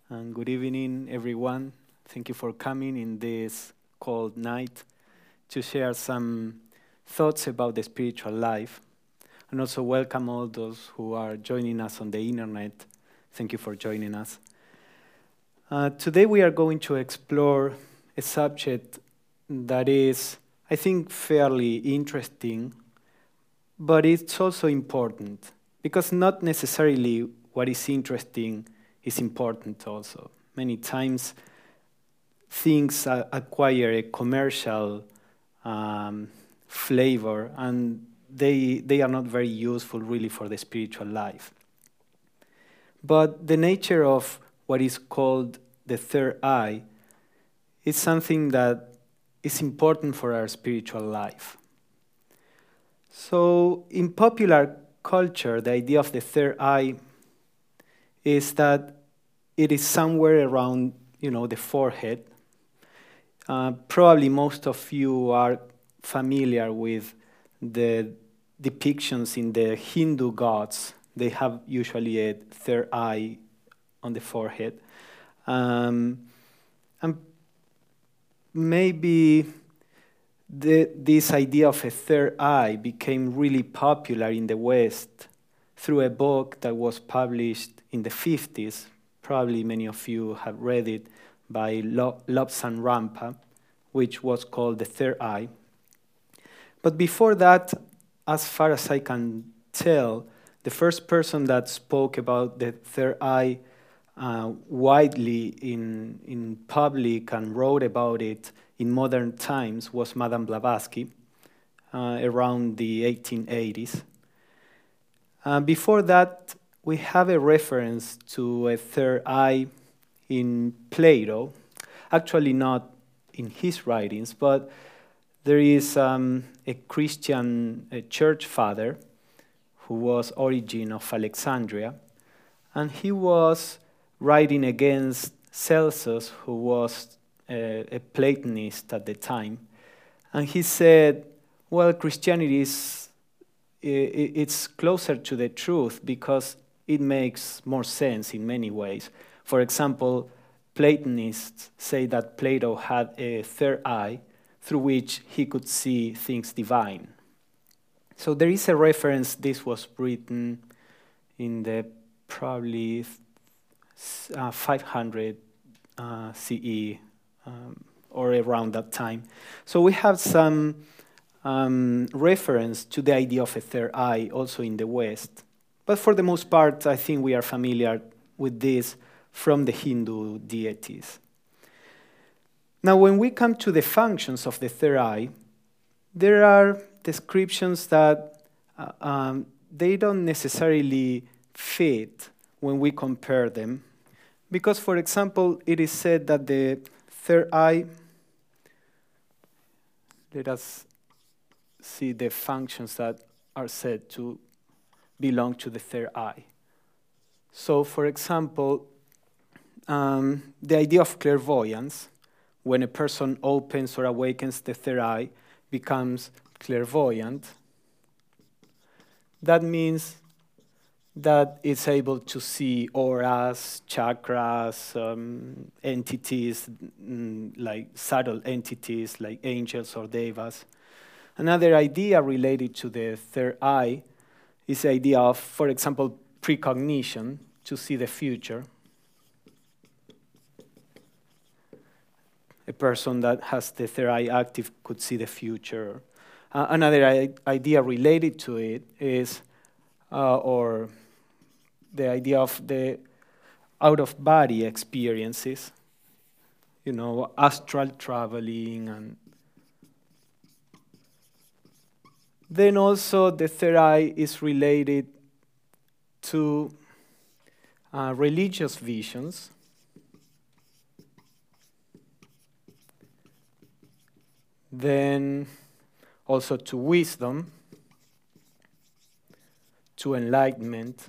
and good evening, everyone. Thank you for coming in this cold night to share some thoughts about the spiritual life, and also welcome all those who are joining us on the internet. Thank you for joining us. Today we are going to explore a subject that is, I think, fairly interesting, but it's also important because not necessarily what is interesting is important also. Many times things acquire a commercial flavor and they are not very useful really for the spiritual life. But the nature of what is called the third eye is something that is important for our spiritual life. So in popular culture, the idea of the third eye is that it is somewhere around, the forehead. Probably most of you are familiar with the depictions in the Hindu gods. They have usually a third eye on the forehead. And maybe this idea of a third eye became really popular in the West through a book that was published in the 50s. Probably many of you have read it, by Lobsang Rampa, which was called The Third Eye. But before that, as far as I can tell, the first person that spoke about the third eye widely in public and wrote about it in modern times was Madame Blavatsky around the 1880s. Before that, we have a reference to a third eye in Plato, actually not in his writings, but there is a Christian church father who was Origen of Alexandria, and he was writing against Celsus, who was a Platonist at the time, and he said, well, Christianity it's closer to the truth because it makes more sense in many ways. For example, Platonists say that Plato had a third eye through which he could see things divine. So there is a reference. This was written in the probably 500 CE or around that time. So we have some reference to the idea of a third eye also in the West. But for the most part, I think we are familiar with this from the Hindu deities. Now, when we come to the functions of the third eye, there are descriptions that they don't necessarily fit when we compare them. Because, for example, it is said that the third eye, let us see the functions that are said to belong to the third eye. So, for example, the idea of clairvoyance, when a person opens or awakens the third eye, becomes clairvoyant. That means that it's able to see auras, chakras, entities, like subtle entities like angels or devas. Another idea related to the third eye is the idea of, for example, precognition, to see the future. A person that has the third eye active could see the future. Another idea related to it is, or the idea of the out-of-body experiences, astral traveling. And then also the third eye is related to religious visions. Then also to wisdom, to enlightenment.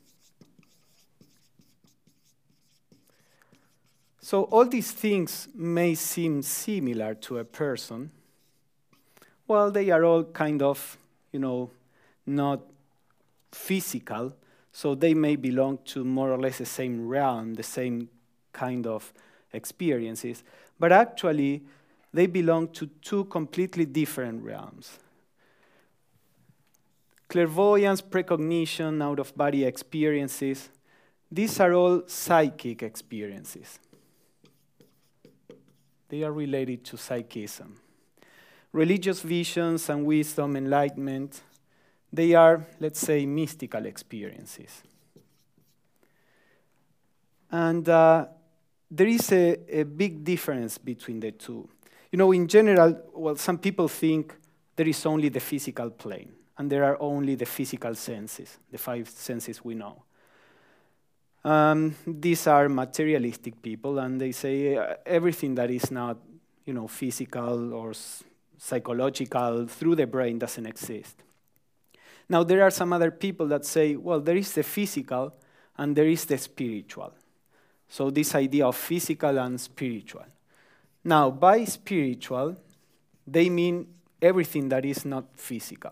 So all these things may seem similar to a person. Well, they are all kind of, not physical, so they may belong to more or less the same realm, the same kind of experiences, but actually they belong to two completely different realms. Clairvoyance, precognition, out-of-body experiences, these are all psychic experiences. They are related to psychism. Religious visions and wisdom, enlightenment, they are, let's say, mystical experiences. And there is a big difference between the two. You know, in general, well, some people think there is only the physical plane, and there are only the physical senses, the 5 senses we know. These are materialistic people, and they say everything that is not, you know, physical or psychological through the brain doesn't exist. Now, there are some other people that say, well, there is the physical and there is the spiritual. So this idea of physical and spiritual. Now, by spiritual, they mean everything that is not physical.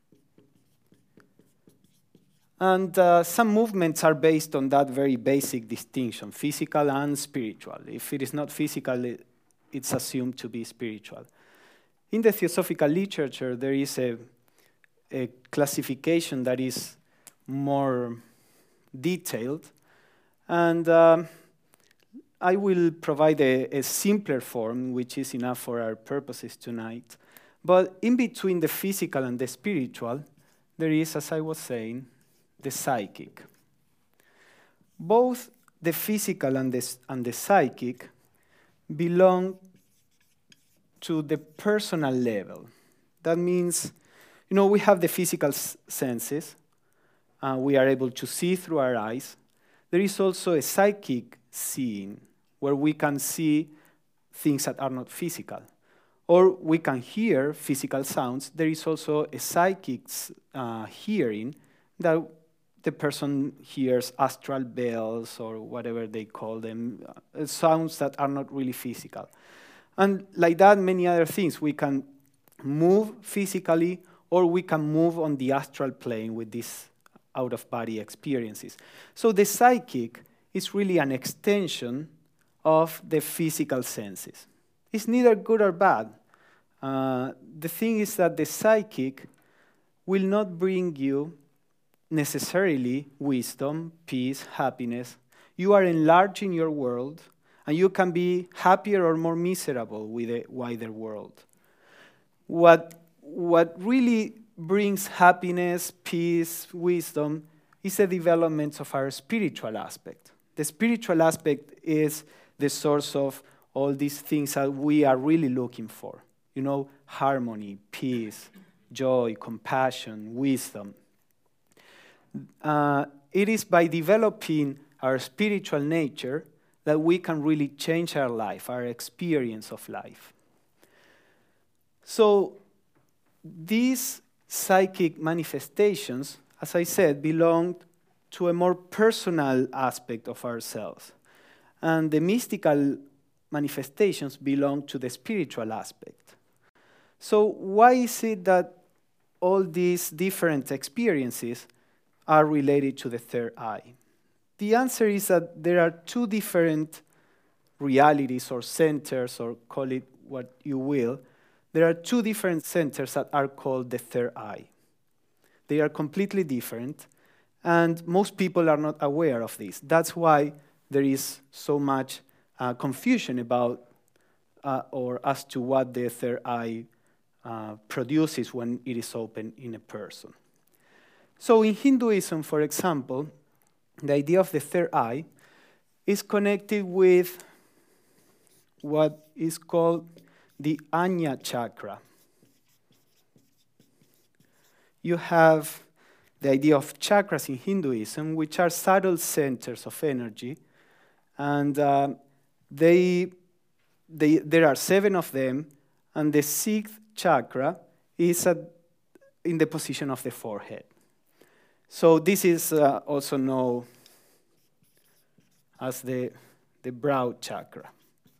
And some movements are based on that very basic distinction, physical and spiritual. If it is not physical, it's assumed to be spiritual. In the theosophical literature, there is a classification that is more detailed, and I will provide a simpler form, which is enough for our purposes tonight. But in between the physical and the spiritual, there is, as I was saying, the psychic. Both the physical and the psychic belong to the personal level. That means, you know, we have the physical senses. We are able to see through our eyes. There is also a psychic seeing, where we can see things that are not physical. Or we can hear physical sounds. There is also a psychic hearing, that the person hears astral bells or whatever they call them, sounds that are not really physical. And like that, many other things. We can move physically, or we can move on the astral plane with these out-of-body experiences. So the psychic is really an extension of the physical senses. It's neither good or bad. The thing is that the psychic will not bring you necessarily wisdom, peace, happiness. You are enlarging your world, and you can be happier or more miserable with a wider world. What really brings happiness, peace, wisdom is the development of our spiritual aspect. The spiritual aspect is the source of all these things that we are really looking for. You know, harmony, peace, joy, compassion, wisdom. It is by developing our spiritual nature that we can really change our life, our experience of life. So these psychic manifestations, as I said, belong to a more personal aspect of ourselves. And the mystical manifestations belong to the spiritual aspect. So why is it that all these different experiences are related to the third eye? The answer is that there are two different realities or centers, or call it what you will. There are two different centers that are called the third eye. They are completely different, and most people are not aware of this. That's why there is so much confusion about or as to what the third eye produces when it is open in a person. So in Hinduism, for example, the idea of the third eye is connected with what is called the Ajna chakra. You have the idea of chakras in Hinduism, which are subtle centers of energy, and there are 7 of them, and the 6th chakra is in the position of the forehead. So this is also known as the brow chakra.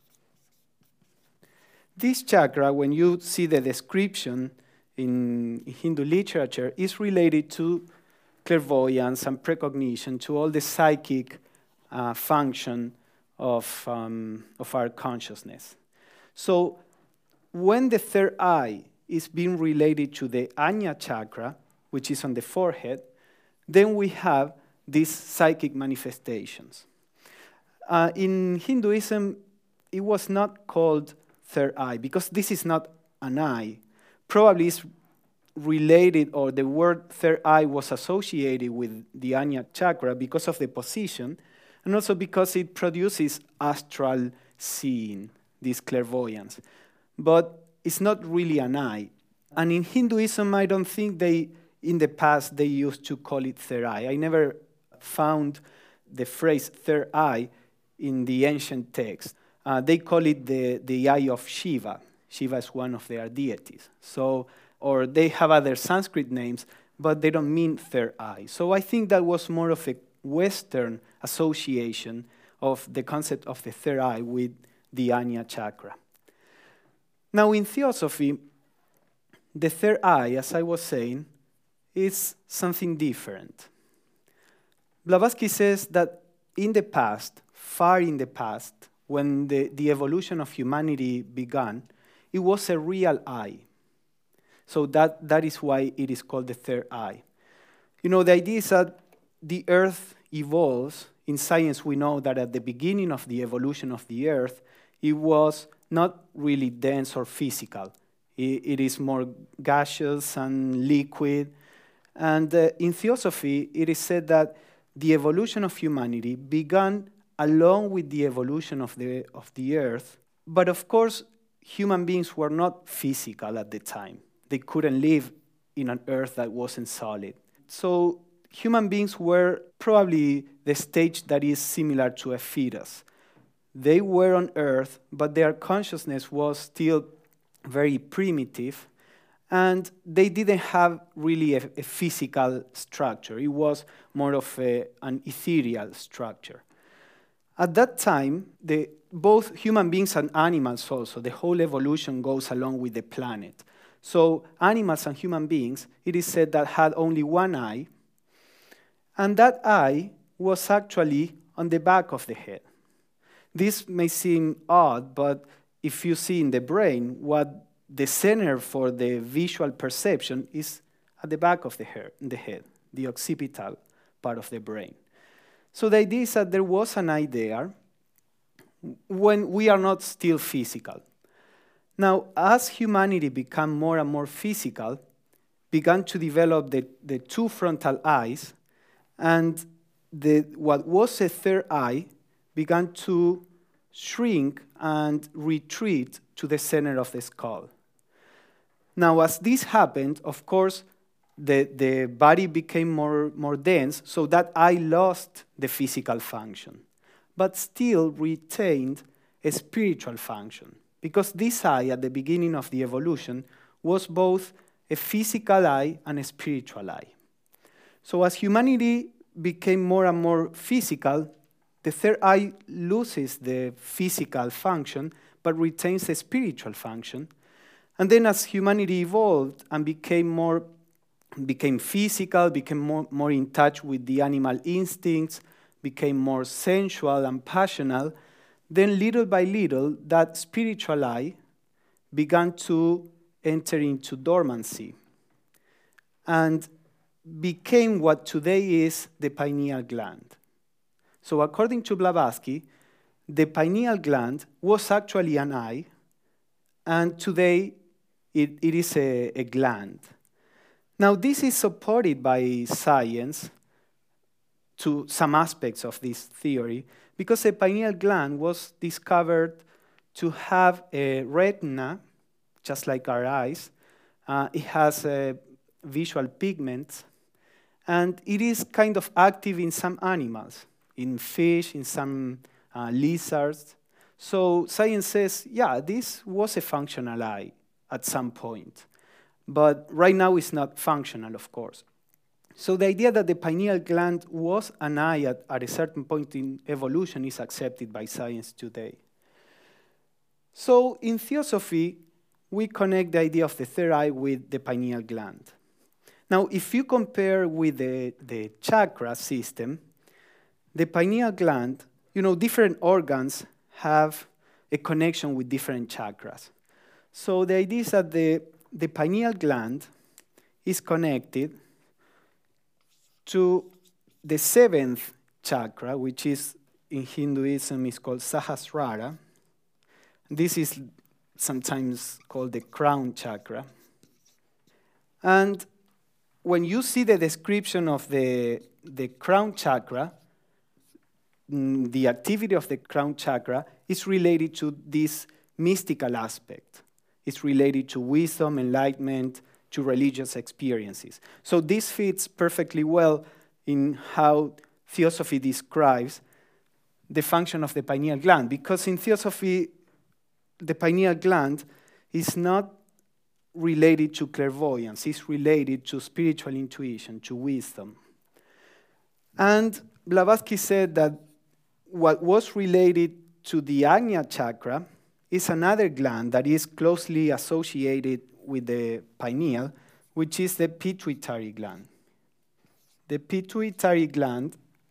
This chakra, when you see the description in Hindu literature, is related to clairvoyance and precognition, to all the psychic function of our consciousness. So when the third eye is being related to the Ajna chakra, which is on the forehead, then we have these psychic manifestations. In Hinduism, it was not called third eye because this is not an eye. Probably it's related, or the word third eye was associated with the Ajna chakra because of the position, and also because it produces astral seeing, this clairvoyance. But it's not really an eye. And in Hinduism, I don't think in the past, they used to call it third eye. I never found the phrase third eye in the ancient text. They call it the eye of Shiva. Shiva is one of their deities. Or they have other Sanskrit names, but they don't mean third eye. So I think that was more of a Western association of the concept of the third eye with the Ajna chakra. Now, in theosophy, the third eye, as I was saying, is something different. Blavatsky says that in the past, far in the past, when the evolution of humanity began, it was a real eye. So that is why it is called the third eye. You know, the idea is that the Earth evolves. In science, we know that at the beginning of the evolution of the Earth, it was not really dense or physical. It is more gaseous and liquid. And in theosophy, it is said that the evolution of humanity began along with the evolution of the Earth. But of course, human beings were not physical at the time. They couldn't live in an Earth that wasn't solid. So human beings were probably the stage that is similar to a fetus. They were on Earth, but their consciousness was still very primitive, and they didn't have really a physical structure. It was more of an ethereal structure. At that time, both human beings and animals also, the whole evolution goes along with the planet. So animals and human beings, it is said that had only one eye, and that eye was actually on the back of the head. This may seem odd, but if you see in the brain, what the center for the visual perception is at the back of the head, the occipital part of the brain. So the idea is that there was an eye there when we are not still physical. Now, as humanity became more and more physical, began to develop the two frontal eyes, and what was a third eye began to shrink and retreat to the center of the skull. Now, as this happened, of course, the body became more dense, so that eye lost the physical function, but still retained a spiritual function, because this eye, at the beginning of the evolution, was both a physical eye and a spiritual eye. So as humanity became more and more physical, the third eye loses the physical function, but retains the spiritual function. And then as humanity evolved and became physical, became more in touch with the animal instincts, became more sensual and passionate, then little by little, that spiritual eye began to enter into dormancy and became what today is the pineal gland. So according to Blavatsky, the pineal gland was actually an eye, and today it is a gland. Now, this is supported by science to some aspects of this theory, because the pineal gland was discovered to have a retina, just like our eyes. It has visual pigments, and it is kind of active in some animals, in fish, in some lizards. So science says, yeah, this was a functional eye at some point. But right now it's not functional, of course. So the idea that the pineal gland was an eye at a certain point in evolution is accepted by science today. So in theosophy, we connect the idea of the third eye with the pineal gland. Now, if you compare with the chakra system, the pineal gland, different organs have a connection with different chakras. So the idea is that the pineal gland is connected to the seventh chakra, which is in Hinduism is called Sahasrara. This is sometimes called the crown chakra. And when you see the description of the crown chakra, the activity of the crown chakra is related to this mystical aspect. It's related to wisdom, enlightenment, to religious experiences. So this fits perfectly well in how Theosophy describes the function of the pineal gland, because in Theosophy, the pineal gland is not related to clairvoyance, it's related to spiritual intuition, to wisdom. And Blavatsky said that what was related to the Ajna chakra is another gland that is closely associated with the pineal, which is the pituitary gland. The pituitary gland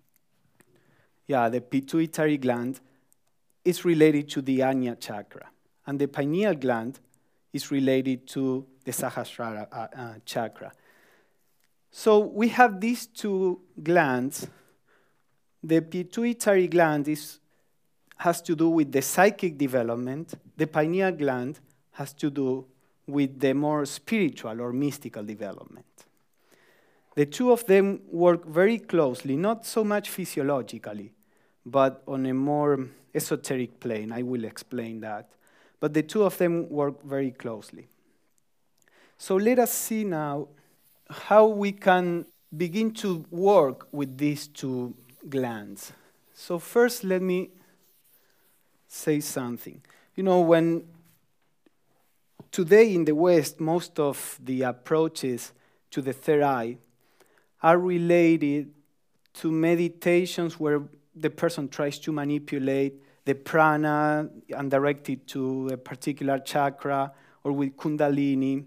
is related to the Ajna chakra, and the pineal gland is related to the Sahasrara chakra. So we have these two glands. The pituitary gland has to do with the psychic development. The pineal gland has to do with the more spiritual or mystical development. The two of them work very closely, not so much physiologically, but on a more esoteric plane. I will explain that. But the two of them work very closely. So let us see now how we can begin to work with these two glands. So first, let me say something. When today in the West, most of the approaches to the third eye are related to meditations where the person tries to manipulate the prana and direct it to a particular chakra, or with kundalini.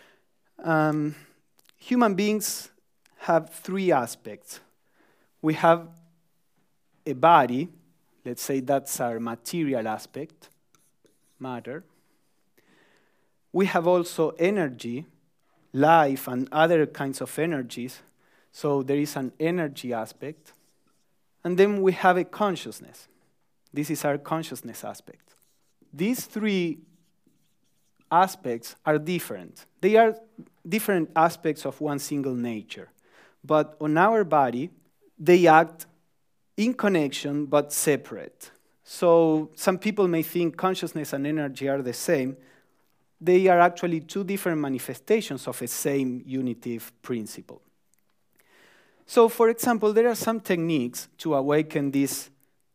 Human beings have three aspects. We have a body, let's say that's our material aspect, matter. We have also energy, life, and other kinds of energies. So there is an energy aspect. And then we have a consciousness. This is our consciousness aspect. These three aspects are different. They are different aspects of one single nature. But on our body, they act in connection but separate. So some people may think consciousness and energy are the same. They are actually two different manifestations of a same unitive principle. So, for example, there are some techniques to awaken these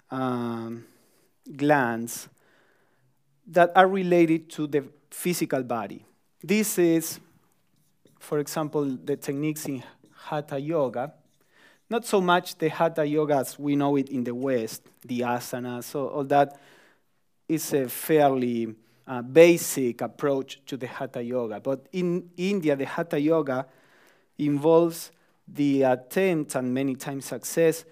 glands that are related to the physical body. This is, for example, the techniques in Hatha Yoga. Not so much the Hatha Yoga as we know it in the West, the asanas, so all that is a fairly basic approach to the Hatha Yoga. But in India, the Hatha Yoga involves the attempt, and many times success,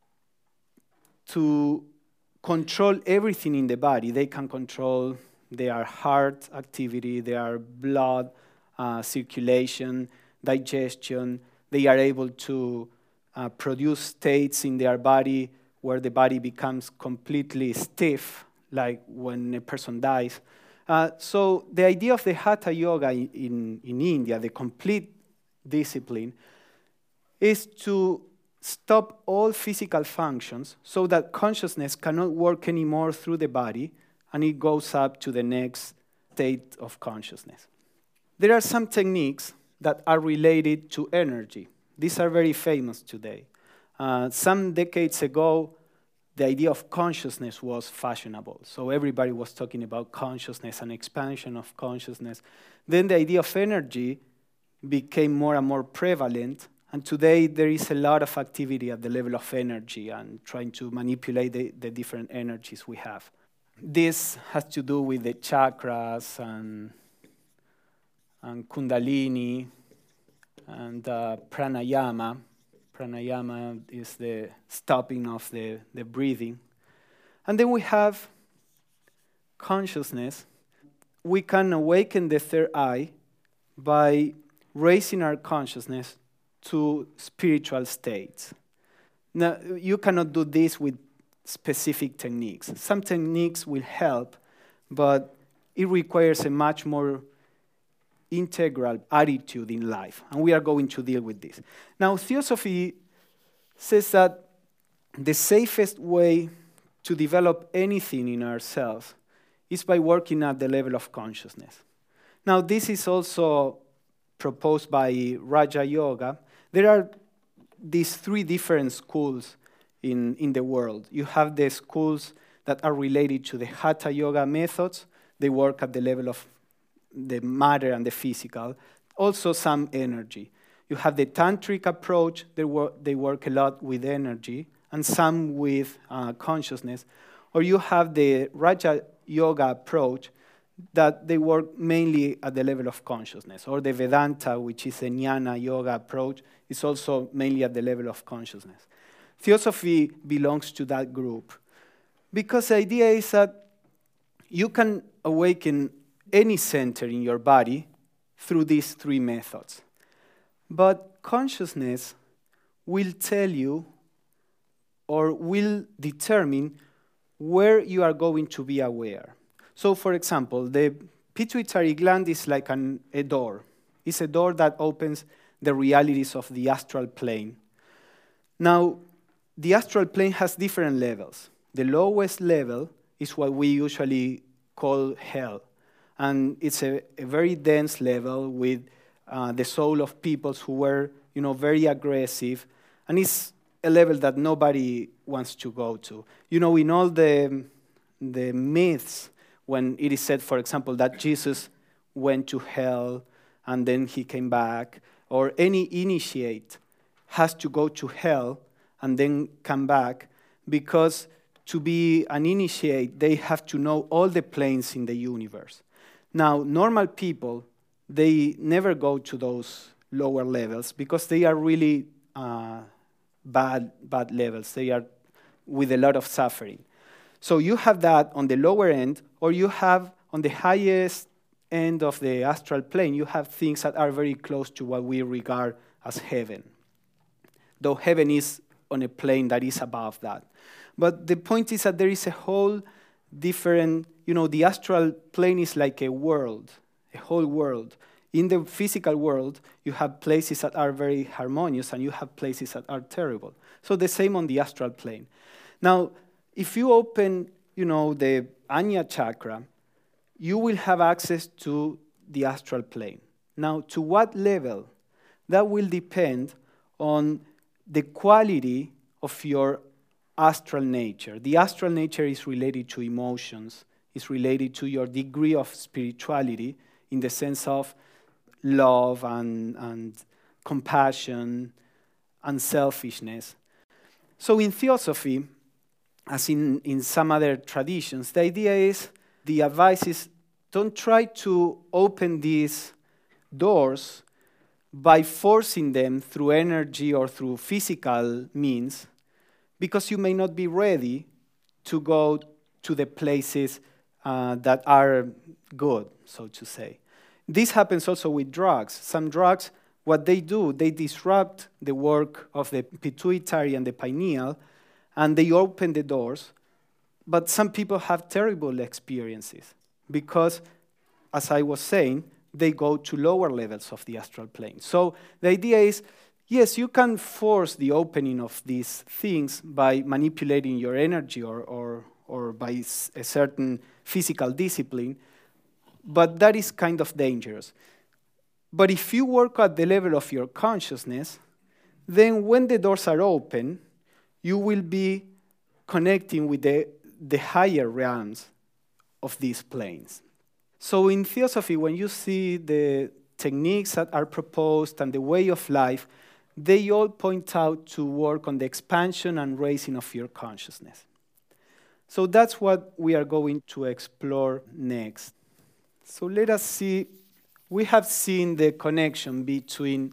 to control everything in the body. They can control their heart activity, their blood circulation, digestion. They are able to produce states in their body where the body becomes completely stiff, like when a person dies. So the idea of the Hatha Yoga in India, the complete discipline, is to stop all physical functions so that consciousness cannot work anymore through the body, and it goes up to the next state of consciousness. There are some techniques that are related to energy. These are very famous today. Some decades ago, the idea of consciousness was fashionable. So everybody was talking about consciousness and expansion of consciousness. Then the idea of energy became more and more prevalent. And today there is a lot of activity at the level of energy and trying to manipulate the different energies we have. This has to do with the chakras and kundalini and pranayama. Pranayama is the stopping of the breathing. And then we have consciousness. We can awaken the third eye by raising our consciousness to spiritual states. Now, you cannot do this with specific techniques. Some techniques will help, but it requires a much more integral attitude in life, and we are going to deal with this. Now, Theosophy says that the safest way to develop anything in ourselves is by working at the level of consciousness. Now, this is also proposed by Raja Yoga. There are these three different schools in the world. You have the schools that are related to the Hatha Yoga methods. They work at the level of the matter and the physical, also some energy. You have the Tantric approach, they work a lot with energy, and some with consciousness. Or you have the Raja Yoga approach, that they work mainly at the level of consciousness. Or the Vedanta, which is a Jnana Yoga approach, is also mainly at the level of consciousness. Theosophy belongs to that group, because the idea is that you can awaken any center in your body through these three methods. But consciousness will tell you or will determine where you are going to be aware. So, for example, the pituitary gland is like a door. It's a door that opens the realities of the astral plane. Now, the astral plane has different levels. The lowest level is what we usually call hell. And it's a very dense level with the soul of peoples who were, very aggressive. And it's a level that nobody wants to go to. In all the myths, when it is said, for example, that Jesus went to hell and then he came back, or any initiate has to go to hell and then come back, because to be an initiate, they have to know all the planes in the universe. Now, normal people, they never go to those lower levels because they are really bad levels. They are with a lot of suffering. So you have that on the lower end, or you have on the highest end of the astral plane, you have things that are very close to what we regard as heaven. Though heaven is on a plane that is above that. But the point is that there is a whole different, the astral plane is like a world, a whole world. In the physical world, you have places that are very harmonious and you have places that are terrible. So the same on the astral plane. Now, if you open, the Ajna chakra, you will have access to the astral plane. Now, to what level? That will depend on the quality of your astral nature. The astral nature is related to emotions, is related to your degree of spirituality in the sense of love and compassion and selfishness. So in Theosophy, as in some other traditions, the idea is, the advice is, don't try to open these doors by forcing them through energy or through physical means, because you may not be ready to go to the places that are good, so to say. This happens also with drugs. Some drugs, what they do, they disrupt the work of the pituitary and the pineal, and they open the doors. But some people have terrible experiences because, as I was saying, they go to lower levels of the astral plane. So the idea is, yes, you can force the opening of these things by manipulating your energy or by a certain physical discipline, but that is kind of dangerous. But if you work at the level of your consciousness, then when the doors are open, you will be connecting with the higher realms of these planes. So in Theosophy, when you see the techniques that are proposed and the way of life, they all point out to work on the expansion and raising of your consciousness. So that's what we are going to explore next. So let us see, we have seen the connection between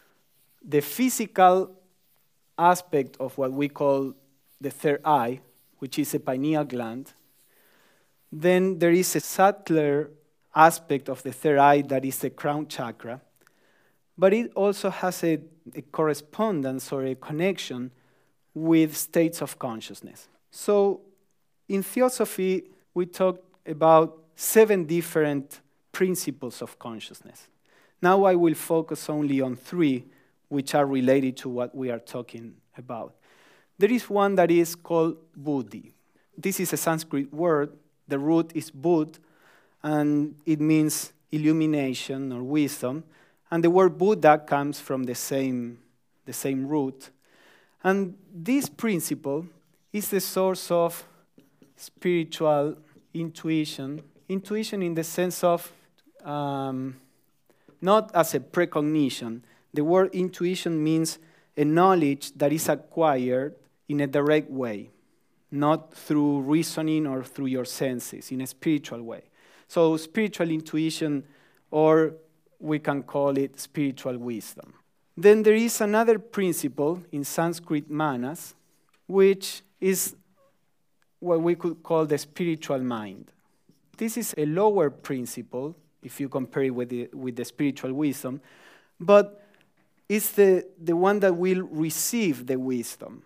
the physical aspect of what we call the third eye, which is a pineal gland. Then there is a subtler aspect of the third eye that is the crown chakra, but it also has a correspondence or a connection with states of consciousness. So in Theosophy, we talk about 7 different principles of consciousness. Now I will focus only on 3, which are related to what we are talking about. There is one that is called buddhi. This is a Sanskrit word. The root is bud, and it means illumination or wisdom. And the word Buddha comes from the same root. And this principle is the source of spiritual intuition. Intuition in the sense of not as a precognition. The word intuition means a knowledge that is acquired in a direct way, not through reasoning or through your senses, in a spiritual way. So spiritual intuition, or we can call it spiritual wisdom. Then there is another principle in Sanskrit manas, which is what we could call the spiritual mind. This is a lower principle, if you compare it with the spiritual wisdom, but it's the one that will receive the wisdom.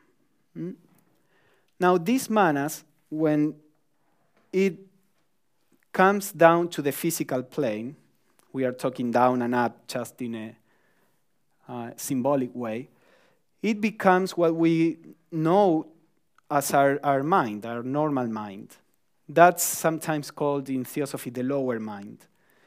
Now, these manas, when it comes down to the physical plane, we are talking down and up just in a symbolic way, it becomes what we know as our mind, our normal mind. That's sometimes called in Theosophy the lower mind.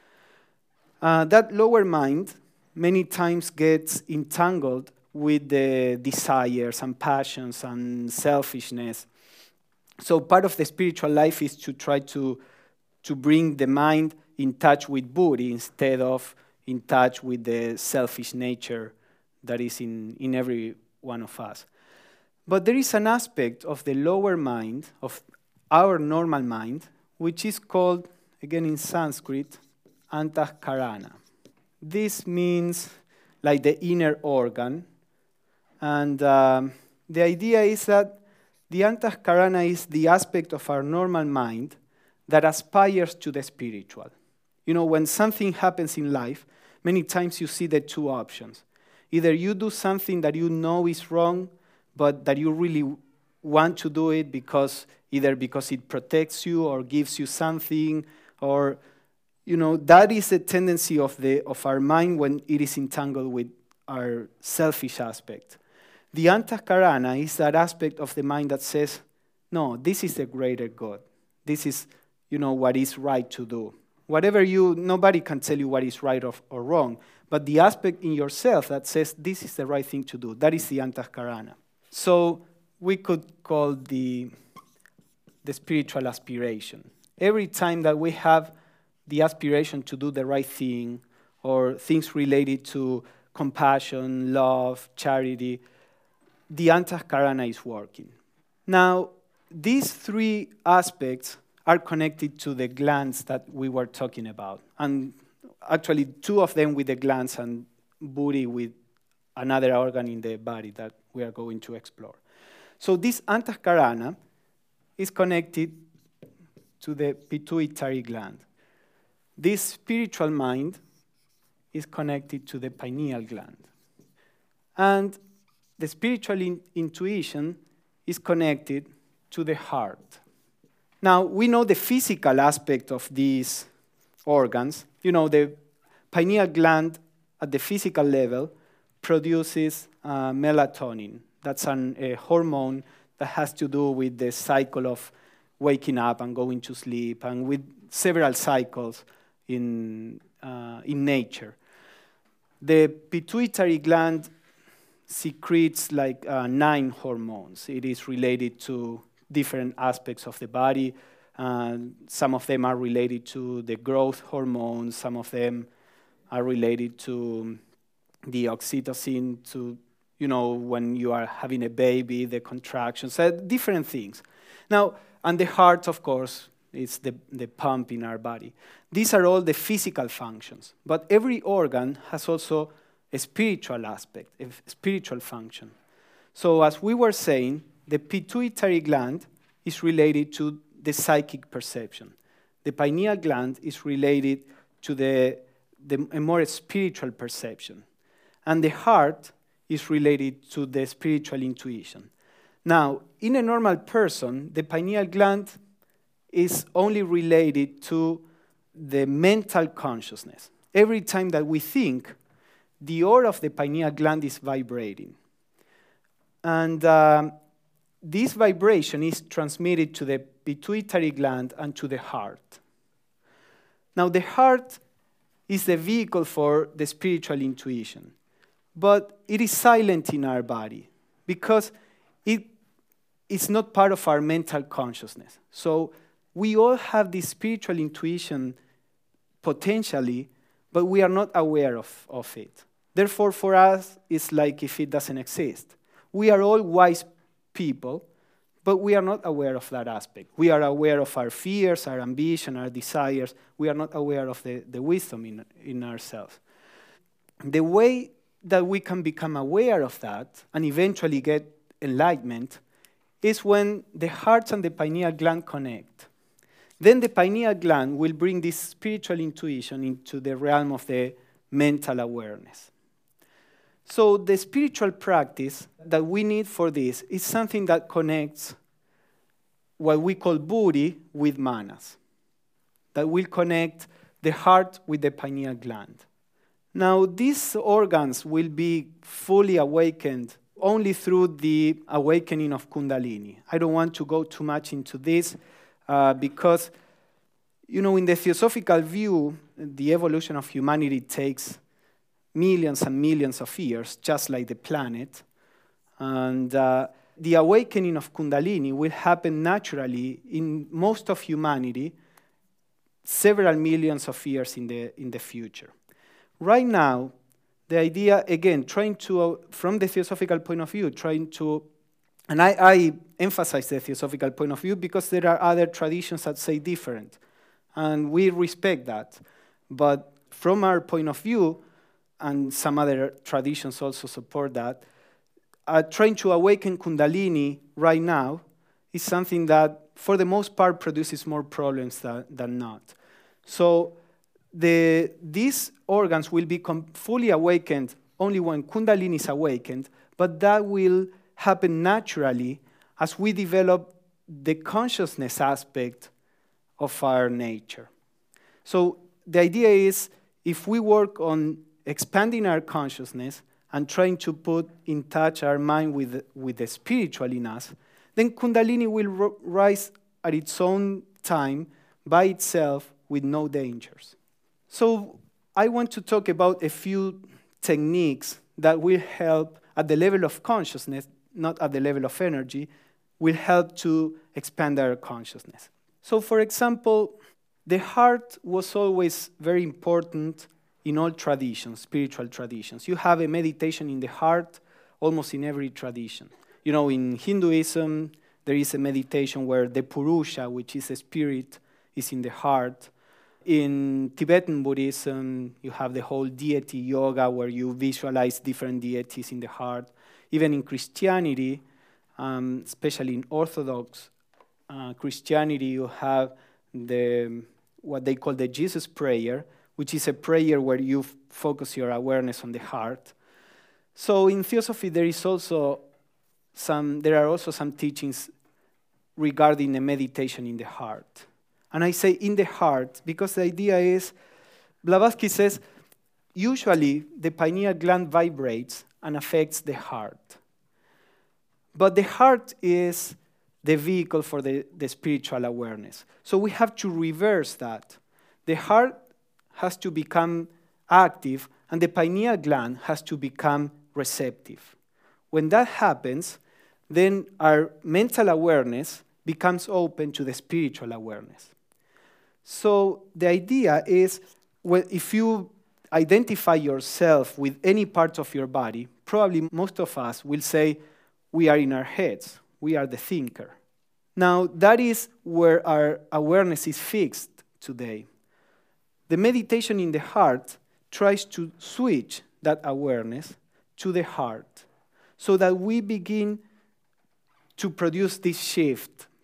That lower mind many times gets entangled with the desires and passions and selfishness. So part of the spiritual life is to try to bring the mind in touch with buddhi instead of in touch with the selfish nature that is in every one of us. But there is an aspect of the lower mind, of our normal mind, which is called, again in Sanskrit, antahkarana. This means like the inner organ. And the idea is that the antahkarana is the aspect of our normal mind that aspires to the spiritual. You know, when something happens in life, many times you see the 2 options. Either you do something that you know is wrong, but that you really want to do it either because it protects you or gives you something, or, you know, that is the tendency of our mind when it is entangled with our selfish aspect. The antahkarana is that aspect of the mind that says, no, this is the greater good. This is, you know, what is right to do. Nobody can tell you what is right or wrong, but the aspect in yourself that says this is the right thing to do, that is the antahkarana. So we could call the spiritual aspiration. Every time that we have the aspiration to do the right thing, or things related to compassion, love, charity, the antahkarana is working. Now, these 3 aspects are connected to the glands that we were talking about. And actually, 2 of them with the glands and buddhi with another organ in the body that we are going to explore. So this antahkarana is connected to the pituitary gland. This spiritual mind is connected to the pineal gland. And the spiritual intuition is connected to the heart. Now, we know the physical aspect of these organs. You know, the pineal gland at the physical level produces melatonin. That's a hormone that has to do with the cycle of waking up and going to sleep, and with several cycles in nature. The pituitary gland secretes like 9 hormones. It is related to different aspects of the body. Some of them are related to the growth hormones. Some of them are related to the oxytocin, to, you know, when you are having a baby, the contractions, different things. Now, and the heart, of course, is the pump in our body. These are all the physical functions. But every organ has also a spiritual aspect, a spiritual function. So as we were saying, the pituitary gland is related to the psychic perception. The pineal gland is related to a more spiritual perception. And the heart is related to the spiritual intuition. Now, in a normal person, the pineal gland is only related to the mental consciousness. Every time that we think, the aura of the pineal gland is vibrating. And this vibration is transmitted to the pituitary gland and to the heart. Now, the heart is the vehicle for the spiritual intuition, but it is silent in our body because it's not part of our mental consciousness. So we all have this spiritual intuition potentially, but we are not aware of it. Therefore, for us, it's like if it doesn't exist. We are all wise people, but we are not aware of that aspect. We are aware of our fears, our ambition, our desires. We are not aware of the wisdom in ourselves. The way that we can become aware of that and eventually get enlightenment is when the heart and the pineal gland connect. Then the pineal gland will bring this spiritual intuition into the realm of the mental awareness. So the spiritual practice that we need for this is something that connects what we call buddhi with manas, that will connect the heart with the pineal gland. Now, these organs will be fully awakened only through the awakening of Kundalini. I don't want to go too much into this because, in the theosophical view, the evolution of humanity takes millions and millions of years, just like the planet. And the awakening of Kundalini will happen naturally in most of humanity several millions of years in the future. Right now, the idea, again, trying to, from the theosophical point of view, and I emphasize the theosophical point of view because there are other traditions that say different, and we respect that. But from our point of view, and some other traditions also support that, trying to awaken Kundalini right now is something that, for the most part, produces more problems than not. So these organs will become fully awakened only when Kundalini is awakened, but that will happen naturally as we develop the consciousness aspect of our nature. So the idea is, if we work on expanding our consciousness and trying to put in touch our mind with the spiritual in us, then Kundalini will rise at its own time by itself with no dangers. So I want to talk about a few techniques that will help at the level of consciousness, not at the level of energy, will help to expand our consciousness. So for example, the heart was always very important in all traditions, spiritual traditions. You have a meditation in the heart almost in every tradition. In Hinduism, there is a meditation where the Purusha, which is a spirit, is in the heart. In Tibetan Buddhism, you have the whole deity yoga where you visualize different deities in the heart. Even in Christianity, especially in Orthodox Christianity, you have what they call the Jesus prayer, which is a prayer where you focus your awareness on the heart. So in Theosophy, there are also some teachings regarding the meditation in the heart. And I say in the heart because the idea is, Blavatsky says, usually the pineal gland vibrates and affects the heart. But the heart is the vehicle for the spiritual awareness. So we have to reverse that. The heart has to become active and the pineal gland has to become receptive. When that happens, then our mental awareness becomes open to the spiritual awareness. So the idea is, if you identify yourself with any part of your body, probably most of us will say, we are in our heads, we are the thinker. Now, that is where our awareness is fixed today. The meditation in the heart tries to switch that awareness to the heart so that we begin to produce this shift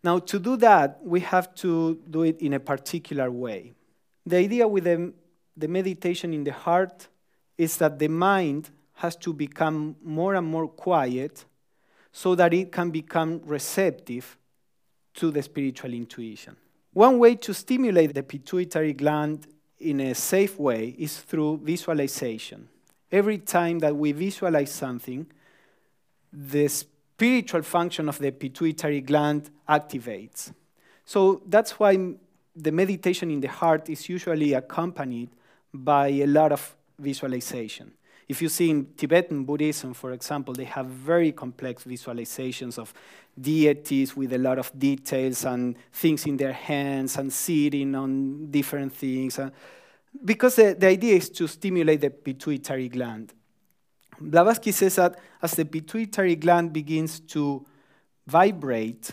Now, to do that, we have to do it in a particular way. The idea with the meditation in the heart is that the mind has to become more and more quiet so that it can become receptive to the spiritual intuition. One way to stimulate the pituitary gland in a safe way is through visualization. Every time that we visualize something, the spiritual function of the pituitary gland activates. So that's why the meditation in the heart is usually accompanied by a lot of visualization. If you see in Tibetan Buddhism, for example, they have very complex visualizations of deities with a lot of details and things in their hands and sitting on different things. Because the idea is to stimulate the pituitary gland. Blavatsky says that as the pituitary gland begins to vibrate,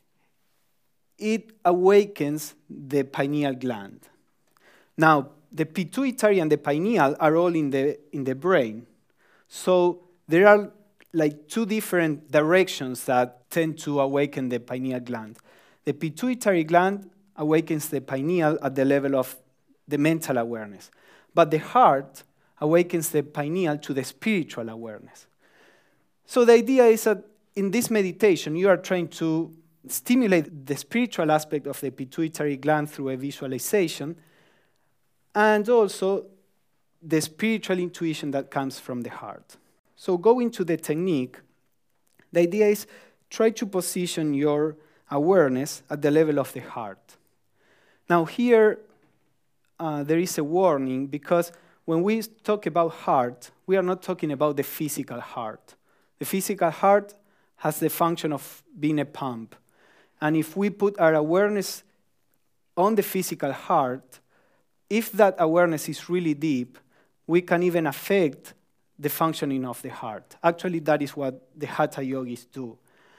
it awakens the pineal gland. Now, the pituitary and the pineal are all in the brain. So there are like two different directions that tend to awaken the pineal gland. The pituitary gland awakens the pineal at the level of the mental awareness. But the heart awakens the pineal to the spiritual awareness. So the idea is that in this meditation, you are trying to stimulate the spiritual aspect of the pituitary gland through a visualization, and also the spiritual intuition that comes from the heart. So going to the technique, the idea is try to position your awareness at the level of the heart. Now here, there is a warning, because when we talk about heart, we are not talking about the physical heart. The physical heart has the function of being a pump. And if we put our awareness on the physical heart, if that awareness is really deep, we can even affect the functioning of the heart. Actually, that is what the Hatha yogis do.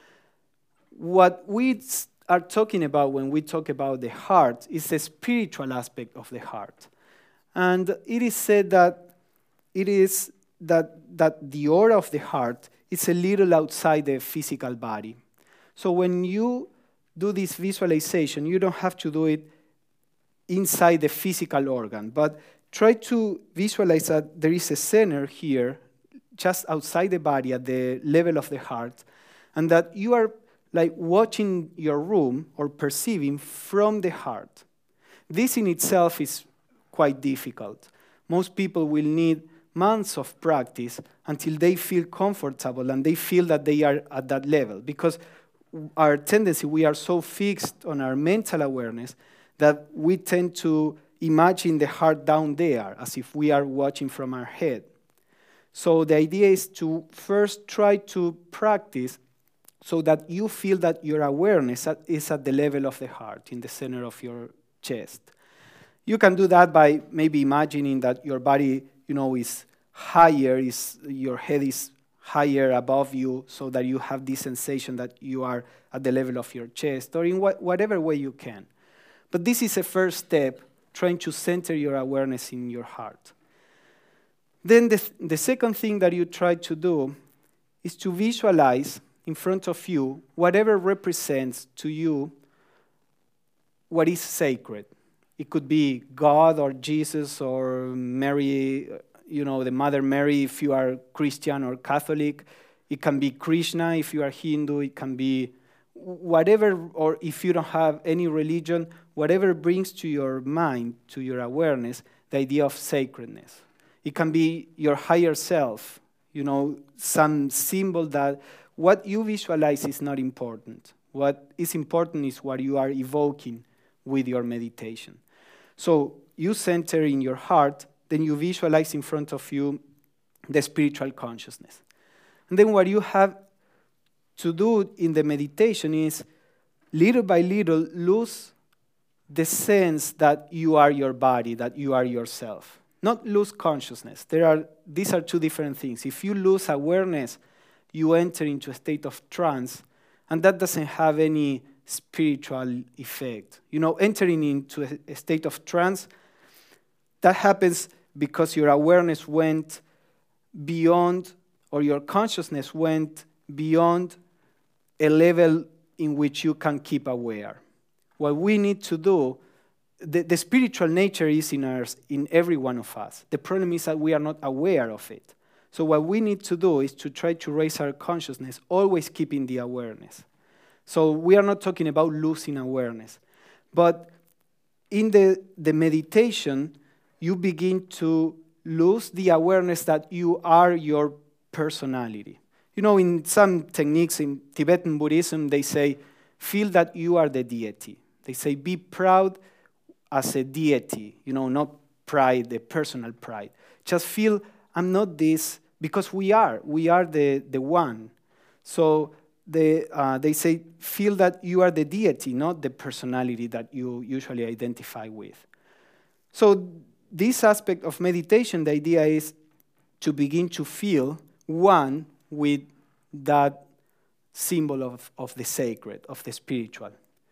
What we are talking about when we talk about the heart is the spiritual aspect of the heart. And it is said that it is that the aura of the heart is a little outside the physical body. So when you do this visualization, you don't have to do it inside the physical organ, but try to visualize that there is a center here, just outside the body at the level of the heart, and that you are like watching your room or perceiving from the heart. This in itself is quite difficult. Most people will need months of practice until they feel comfortable and they feel that they are at that level, because our tendency, we are so fixed on our mental awareness that we tend to imagine the heart down there as if we are watching from our head. So the idea is to first try to practice so that you feel that your awareness is at the level of the heart, in the center of your chest. You can do that by maybe imagining that your body, is higher, your head is higher above you, so that you have this sensation that you are at the level of your chest, or in whatever way you can. But this is a first step, trying to center your awareness in your heart. Then the second thing that you try to do is to visualize in front of you whatever represents to you what is sacred. It could be God or Jesus or Mary, the Mother Mary if you are Christian or Catholic. It can be Krishna if you are Hindu. It can be whatever, or if you don't have any religion, whatever brings to your mind, to your awareness, the idea of sacredness. It can be your higher self, some symbol that what you visualize is not important. What is important is what you are evoking with your meditation. So you center in your heart, then you visualize in front of you the spiritual consciousness. And then what you have to do in the meditation is, little by little, lose the sense that you are your body, that you are yourself. Not lose consciousness. These are two different things. If you lose awareness, you enter into a state of trance, and that doesn't have any spiritual effect. Entering into a state of trance, that happens because your awareness went beyond, or your consciousness went beyond a level in which you can keep aware. What we need to do, the spiritual nature is in every one of us. The problem is that we are not aware of it. So what we need to do is to try to raise our consciousness, always keeping the awareness. So we are not talking about losing awareness. But in the meditation, you begin to lose the awareness that you are your personality. You know, in some techniques in Tibetan Buddhism, they say, feel that you are the deity. They say, be proud as a deity, not pride, the personal pride. Just feel, I'm not this, because we are the one. So they say, feel that you are the deity, not the personality that you usually identify with. So this aspect of meditation, the idea is to begin to feel one with that symbol of the sacred, of the spiritual.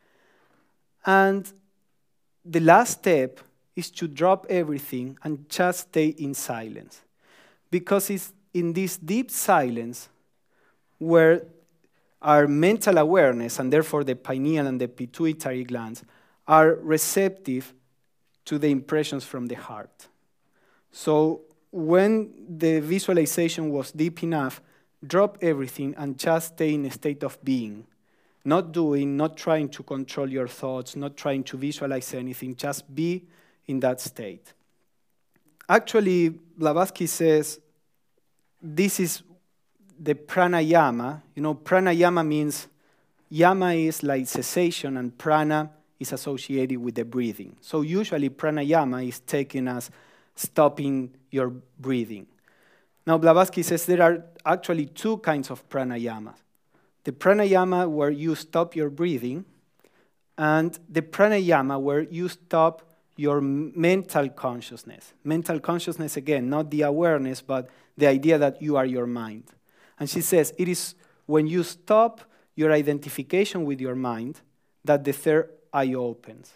And the last step is to drop everything and just stay in silence. Because it's in this deep silence where our mental awareness, and therefore the pineal and the pituitary glands, are receptive to the impressions from the heart. So when the visualization was deep enough, drop everything and just stay in a state of being. Not doing, not trying to control your thoughts, not trying to visualize anything, just be in that state. Actually, Blavatsky says this is the pranayama. Pranayama means yama is like cessation and prana is associated with the breathing. So usually pranayama is taken as stopping your breathing. Now Blavatsky says there are actually two kinds of pranayama. The pranayama where you stop your breathing, and the pranayama where you stop your mental consciousness. Mental consciousness, again, not the awareness, but the idea that you are your mind. And she says it is when you stop your identification with your mind that the third eye opens.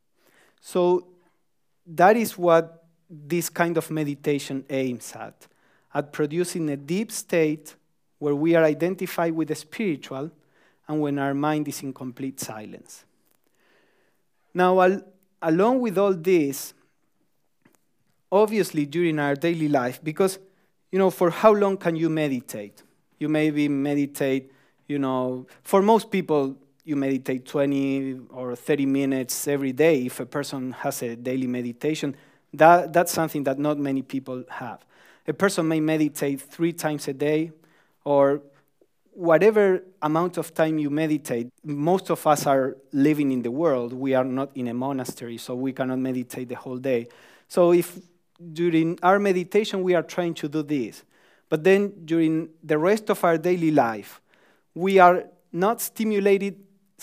So that is what this kind of meditation aims at producing a deep state where we are identified with the spiritual and when our mind is in complete silence. Now, along with all this, obviously during our daily life, because, for how long can you meditate? You maybe meditate, for most people, you meditate 20 or 30 minutes every day. If a person has a daily meditation, that's something that not many people have. A person may meditate 3 times a day, or whatever amount of time you meditate. Most of us are living in the world. We are not in a monastery, so we cannot meditate the whole day. So if during our meditation we are trying to do this, but then during the rest of our daily life, we are not stimulating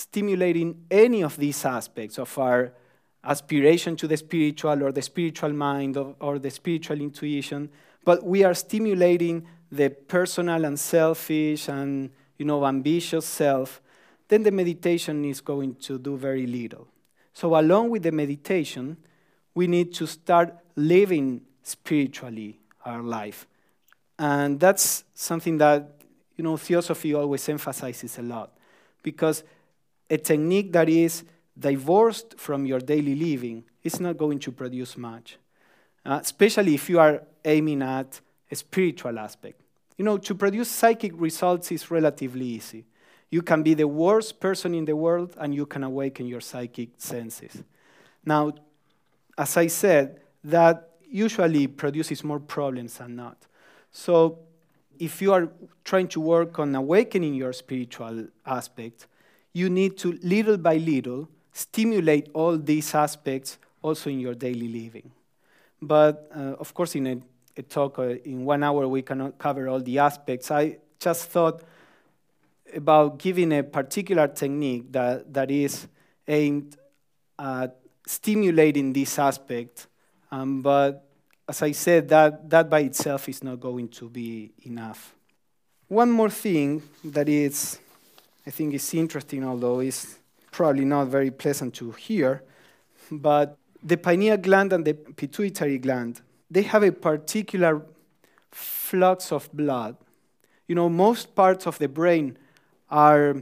any of these aspects of our aspiration to the spiritual or the spiritual mind or the spiritual intuition, but we are stimulating the personal and selfish and ambitious self, then the meditation is going to do very little. So along with the meditation, we need to start living spiritually our life. And that's something that Theosophy always emphasizes a lot, because a technique that is divorced from your daily living is not going to produce much, especially if you are aiming at a spiritual aspect. To produce psychic results is relatively easy. You can be the worst person in the world and you can awaken your psychic senses. Now, as I said, that usually produces more problems than not. So if you are trying to work on awakening your spiritual aspect, you need to, little by little, stimulate all these aspects also in your daily living. But, of course, in a talk in 1 hour, we cannot cover all the aspects. I just thought about giving a particular technique that is aimed at stimulating this aspect. But as I said, that by itself is not going to be enough. One more thing that I think is interesting, although it's probably not very pleasant to hear, but the pineal gland and the pituitary gland, they have a particular flux of blood. Most parts of the brain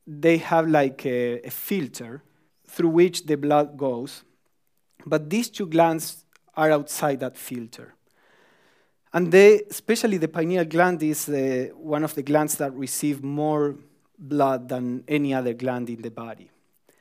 they have like a filter through which the blood goes, but these two glands are outside that filter. And they, especially the pineal gland, is one of the glands that receive more blood than any other gland in the body.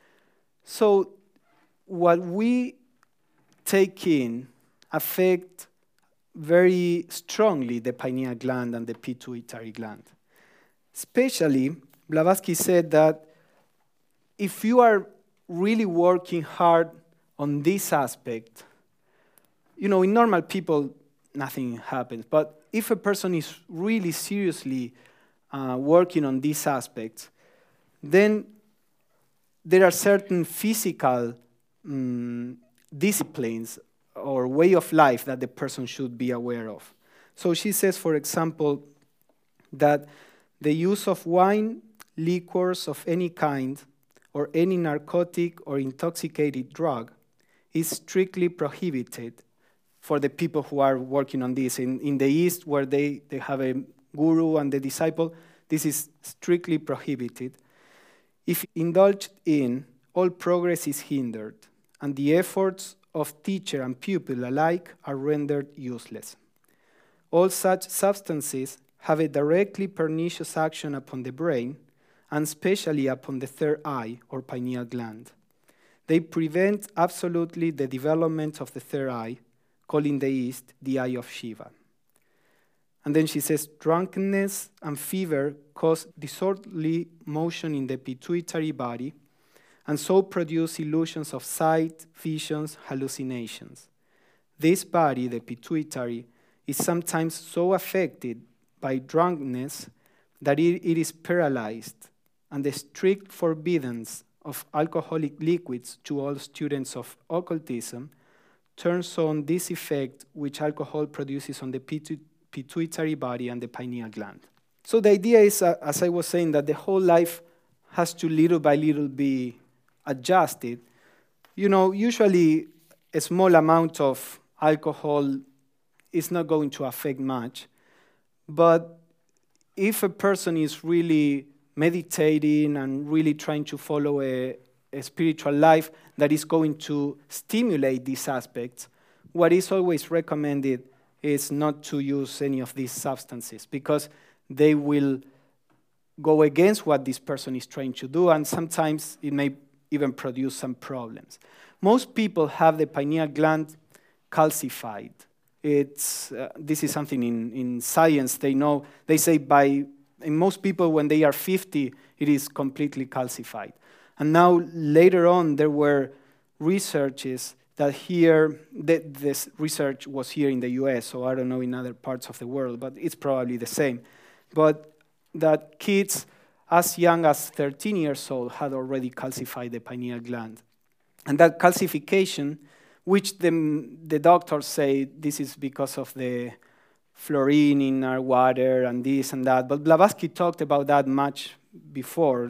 So what we take in affect very strongly the pineal gland and the pituitary gland. Especially, Blavatsky said that if you are really working hard on this aspect, in normal people, nothing happens. But if a person is really seriously working on these aspects, then there are certain physical disciplines or way of life that the person should be aware of. So she says, for example, that the use of wine, liquors of any kind, or any narcotic or intoxicating drug is strictly prohibited for the people who are working on this. In the East, where they have a guru and the disciple, this is strictly prohibited. If indulged in, all progress is hindered, and the efforts of teacher and pupil alike are rendered useless. All such substances have a directly pernicious action upon the brain, and especially upon the third eye or pineal gland. They prevent absolutely the development of the third eye, called in the East the eye of Shiva. And then she says, drunkenness and fever cause disorderly motion in the pituitary body, and so produce illusions of sight, visions, hallucinations. This body, the pituitary, is sometimes so affected by drunkenness that it is paralyzed, and the strict forbiddance of alcoholic liquids to all students of occultism turns on this effect which alcohol produces on the pituitary body and the pineal gland. So the idea is, as I was saying, that the whole life has to little by little be adjusted. Usually a small amount of alcohol is not going to affect much, but if a person is really meditating and really trying to follow a spiritual life that is going to stimulate these aspects, what is always recommended is not to use any of these substances, because they will go against what this person is trying to do, and sometimes it may even produce some problems. Most people have the pineal gland calcified. This is something in science they know. They say in most people when they are 50, it is completely calcified. And now later on there were researches that this research was here in the US, so I don't know in other parts of the world, but it's probably the same. But that kids as young as 13 years old had already calcified the pineal gland. And that calcification, which the doctors say this is because of the fluorine in our water and this and that, but Blavatsky talked about that much before,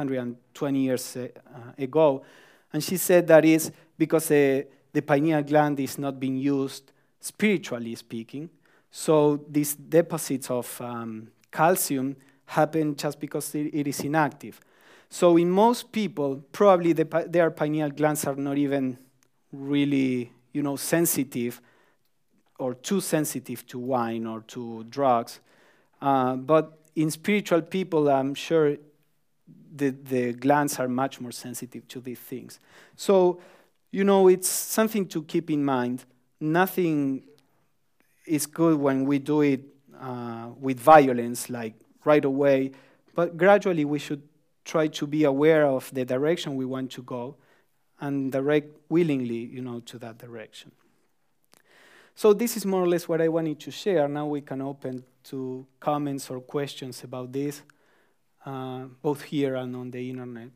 120 years ago, and she said that is because the pineal gland is not being used spiritually speaking, so these deposits of calcium happen just because it is inactive. So in most people, probably their pineal glands are not even really, sensitive or too sensitive to wine or to drugs. But in spiritual people, I'm sure the glands are much more sensitive to these things. So, it's something to keep in mind. Nothing is good when we do it with violence, like right away, but gradually we should try to be aware of the direction we want to go and direct willingly, to that direction. So this is more or less what I wanted to share. Now we can open to comments or questions about this, both here and on the internet.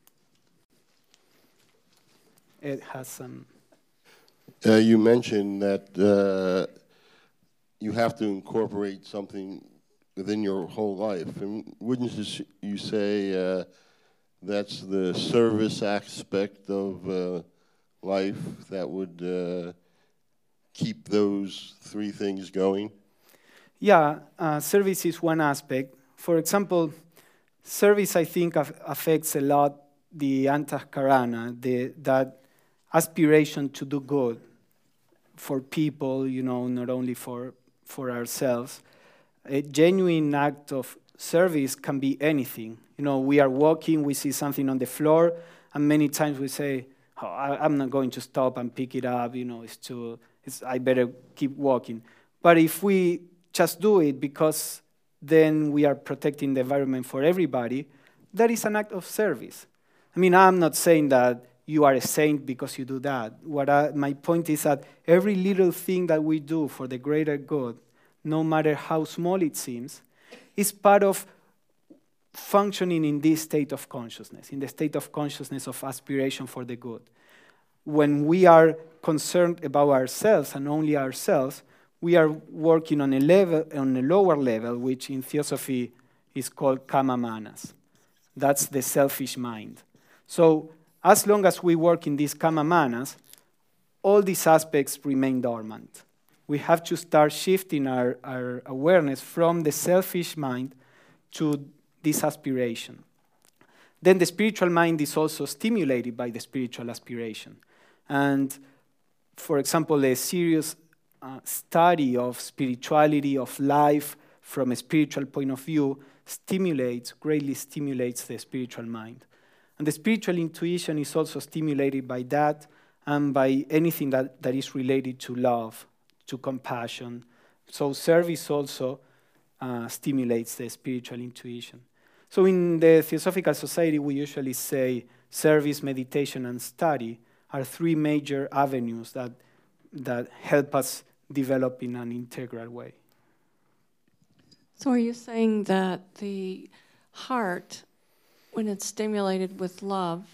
Ed has some. You mentioned that you have to incorporate something within your whole life. And wouldn't you say that's the service aspect of life that would keep those three things going? Yeah, service is one aspect. For example, Service, I think, affects a lot the antahkarana, that aspiration to do good for people, not only for ourselves. A genuine act of service can be anything. We are walking, we see something on the floor, and many times we say, oh, I'm not going to stop and pick it up, I better keep walking. But if we just do it because then we are protecting the environment for everybody, that is an act of service. I'm not saying that you are a saint because you do that. My point is that every little thing that we do for the greater good, no matter how small it seems, is part of functioning in this state of consciousness, in the state of consciousness of aspiration for the good. When we are concerned about ourselves and only ourselves, we are working on a lower level, which in theosophy is called kama manas. That's the selfish mind. So as long as we work in these kama manas, all these aspects remain dormant. We have to start shifting our awareness from the selfish mind to this aspiration. Then the spiritual mind is also stimulated by the spiritual aspiration. And for example, a serious study of spirituality, of life from a spiritual point of view greatly stimulates the spiritual mind. And the spiritual intuition is also stimulated by that and by anything that is related to love, to compassion. So service also stimulates the spiritual intuition. So in the Theosophical Society, we usually say service, meditation, and study are three major avenues that help us develop in an integral way. So are you saying that the heart, when it's stimulated with love,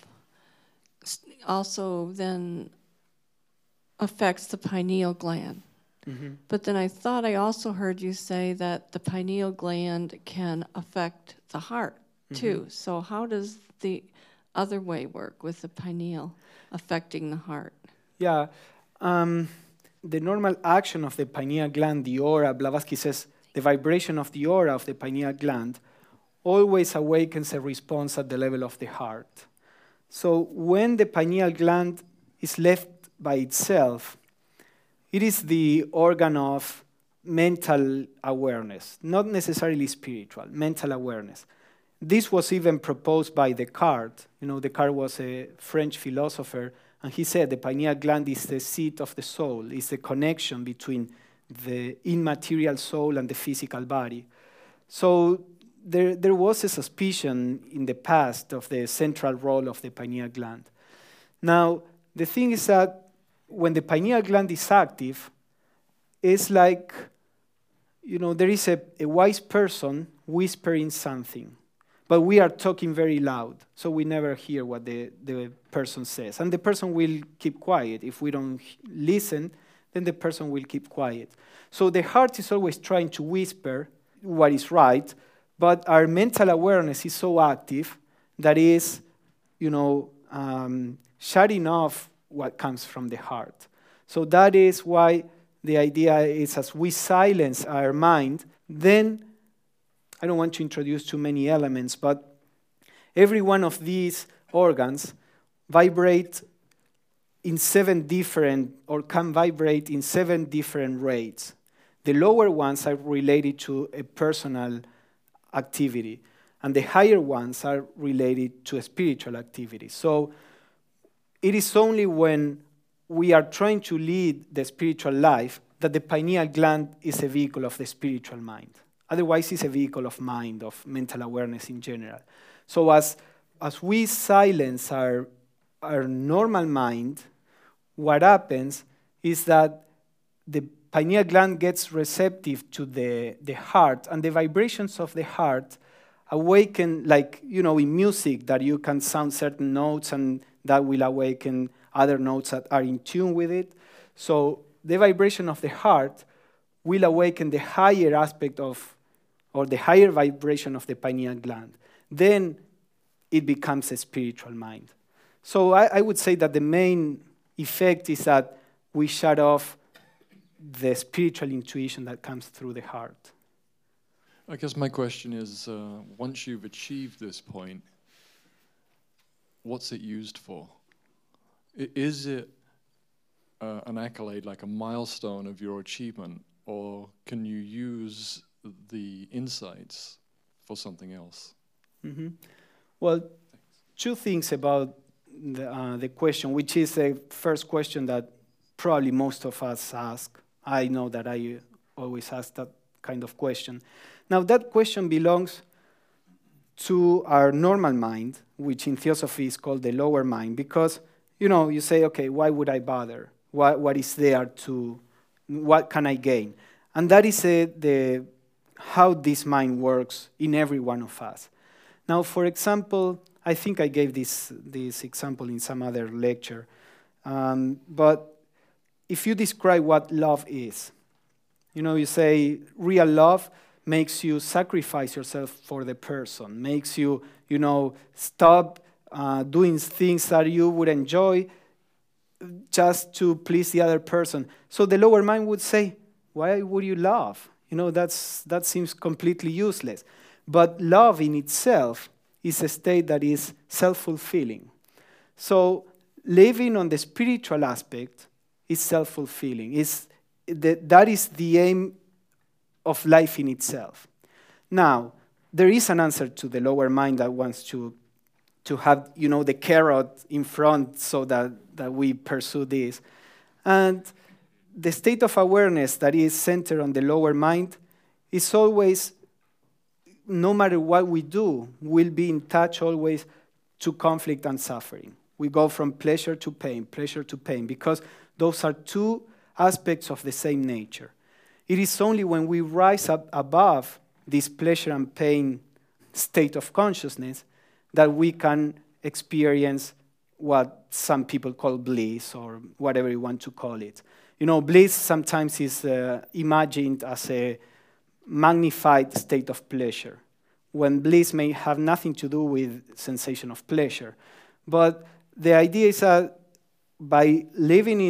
also then affects the pineal gland? Mm-hmm. But then I thought I also heard you say that the pineal gland can affect the heart too. Mm-hmm. So how does the other way work with the pineal affecting the heart? Yeah. The normal action of the pineal gland, the aura, Blavatsky says, the vibration of the aura of the pineal gland always awakens a response at the level of the heart. So when the pineal gland is left by itself, it is the organ of mental awareness, not necessarily spiritual, mental awareness. This was even proposed by Descartes. Descartes was a French philosopher, and he said the pineal gland is the seat of the soul, is the connection between the immaterial soul and the physical body. So there was a suspicion in the past of the central role of the pineal gland. Now, the thing is that when the pineal gland is active, it's like, there is a wise person whispering something, but we are talking very loud, so we never hear what the person says. And the person will keep quiet. If we don't listen, then the person will keep quiet. So the heart is always trying to whisper what is right, but our mental awareness is so active that is, shutting off what comes from the heart. So that is why the idea is, as we silence our mind, then, I don't want to introduce too many elements, but every one of these organs vibrate in 7 different, or can vibrate in 7 different rates. The lower ones are related to a personal activity, and the higher ones are related to a spiritual activity. So it is only when we are trying to lead the spiritual life that the pineal gland is a vehicle of the spiritual mind. Otherwise, it's a vehicle of mind, of mental awareness in general. So as we silence our normal mind, what happens is that the pineal gland gets receptive to the heart, and the vibrations of the heart awaken, like, in music, that you can sound certain notes and that will awaken other notes that are in tune with it. So the vibration of the heart will awaken the higher aspect of, or the higher vibration of the pineal gland. Then it becomes a spiritual mind. So I would say that the main effect is that we shut off the spiritual intuition that comes through the heart. I guess my question is, once you've achieved this point, what's it used for? Is it an accolade, like a milestone of your achievement, or can you use the insights for something else? Mm-hmm. Well, two things about the question, which is the first question that probably most of us ask. I know that I always ask that kind of question. Now, that question belongs to our normal mind, which in theosophy is called the lower mind, because, you say, okay, why would I bother? What is there to, what can I gain? And that is how this mind works in every one of us. Now, for example, I think I gave this example in some other lecture, but if you describe what love is, you say real love makes you sacrifice yourself for the person, makes you, stop doing things that you would enjoy just to please the other person. So the lower mind would say, why would you love? That seems completely useless. But love in itself is a state that is self-fulfilling. So living on the spiritual aspect is self-fulfilling. That is the aim of life in itself. Now, there is an answer to the lower mind that wants to have, the carrot in front so that we pursue this. And the state of awareness that is centered on the lower mind is always, no matter what we do, will be in touch always to conflict and suffering. We go from pleasure to pain, because those are two aspects of the same nature. It is only when we rise up above this pleasure and pain state of consciousness that we can experience what some people call bliss, or whatever you want to call it. Bliss sometimes is imagined as a magnified state of pleasure, when bliss may have nothing to do with sensation of pleasure. But the idea is that by living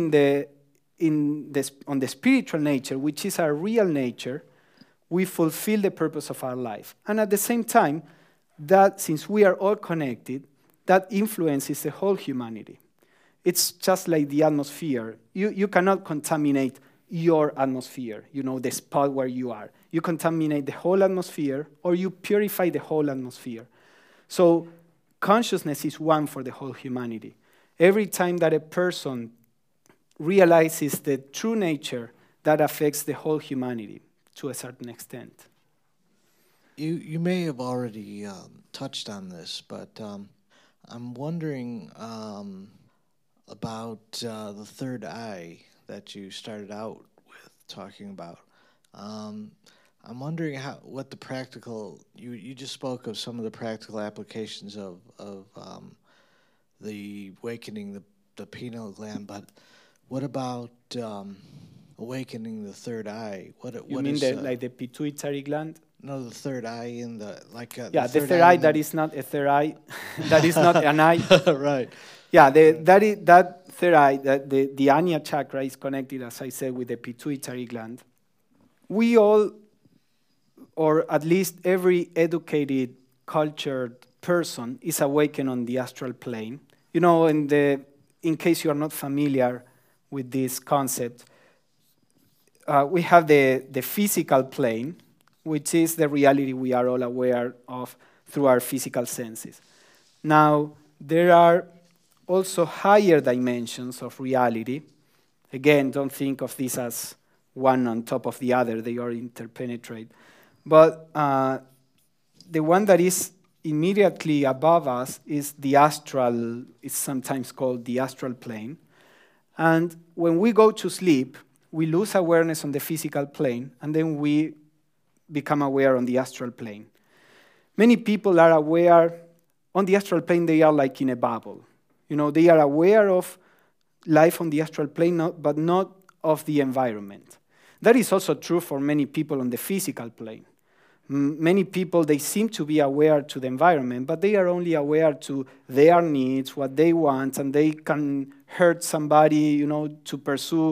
on the spiritual nature, which is our real nature, we fulfill the purpose of our life. And at the same time, that since we are all connected, that influences the whole humanity. It's just like the atmosphere. You cannot contaminate your atmosphere, the spot where you are. You contaminate the whole atmosphere, or you purify the whole atmosphere. So consciousness is one for the whole humanity. Every time that a person realizes the true nature, that affects the whole humanity to a certain extent. You may have already touched on this, but I'm wondering about the third eye that you started out with talking about. I'm wondering what the practical, you just spoke of some of the practical applications of the awakening the pineal gland, but what about awakening the third eye? You mean like the pituitary gland? No, the third eye in the the third eye that is not a third eye, that is not an eye. Right. Yeah, that third eye, the Ajna chakra is connected, as I said, with the pituitary gland. We all, or at least every educated, cultured person, is awakened on the astral plane. In case you are not familiar with this concept, we have the physical plane, which is the reality we are all aware of through our physical senses. Now, there are also higher dimensions of reality. Again, don't think of this as one on top of the other. They are interpenetrate. But the one that is immediately above us is the astral, it's sometimes called the astral plane. And when we go to sleep, we lose awareness on the physical plane, and then we become aware on the astral plane. Many people are aware on the astral plane. They are like in a bubble. They are aware of life on the astral plane, but not of the environment. That is also true for many people on the physical plane. Many people, they seem to be aware to the environment, but they are only aware to their needs, what they want, and they can hurt somebody, to pursue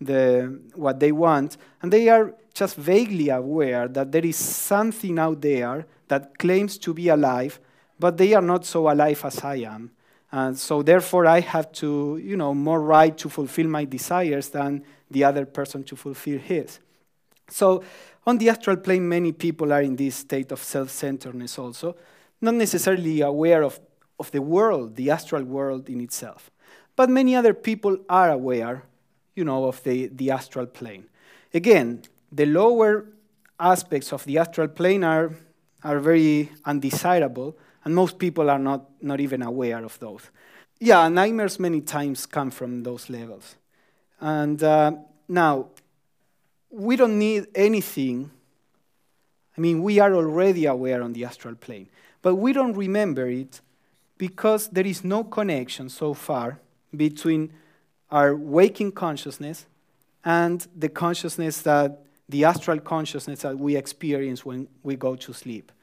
what they want, and they are just vaguely aware that there is something out there that claims to be alive, but they are not so alive as I am. And so therefore I have to, more right to fulfill my desires than the other person to fulfill his. So on the astral plane, many people are in this state of self-centeredness also, not necessarily aware of the world, the astral world in itself. But many other people are aware, of the astral plane. Again, the lower aspects of the astral plane are very undesirable, and most people are not even aware of those. Yeah, nightmares many times come from those levels. And now, we don't need anything. I mean, we are already aware on the astral plane, but we don't remember it because there is no connection so far between our waking consciousness and the consciousness the astral consciousness that we experience when we go to sleep.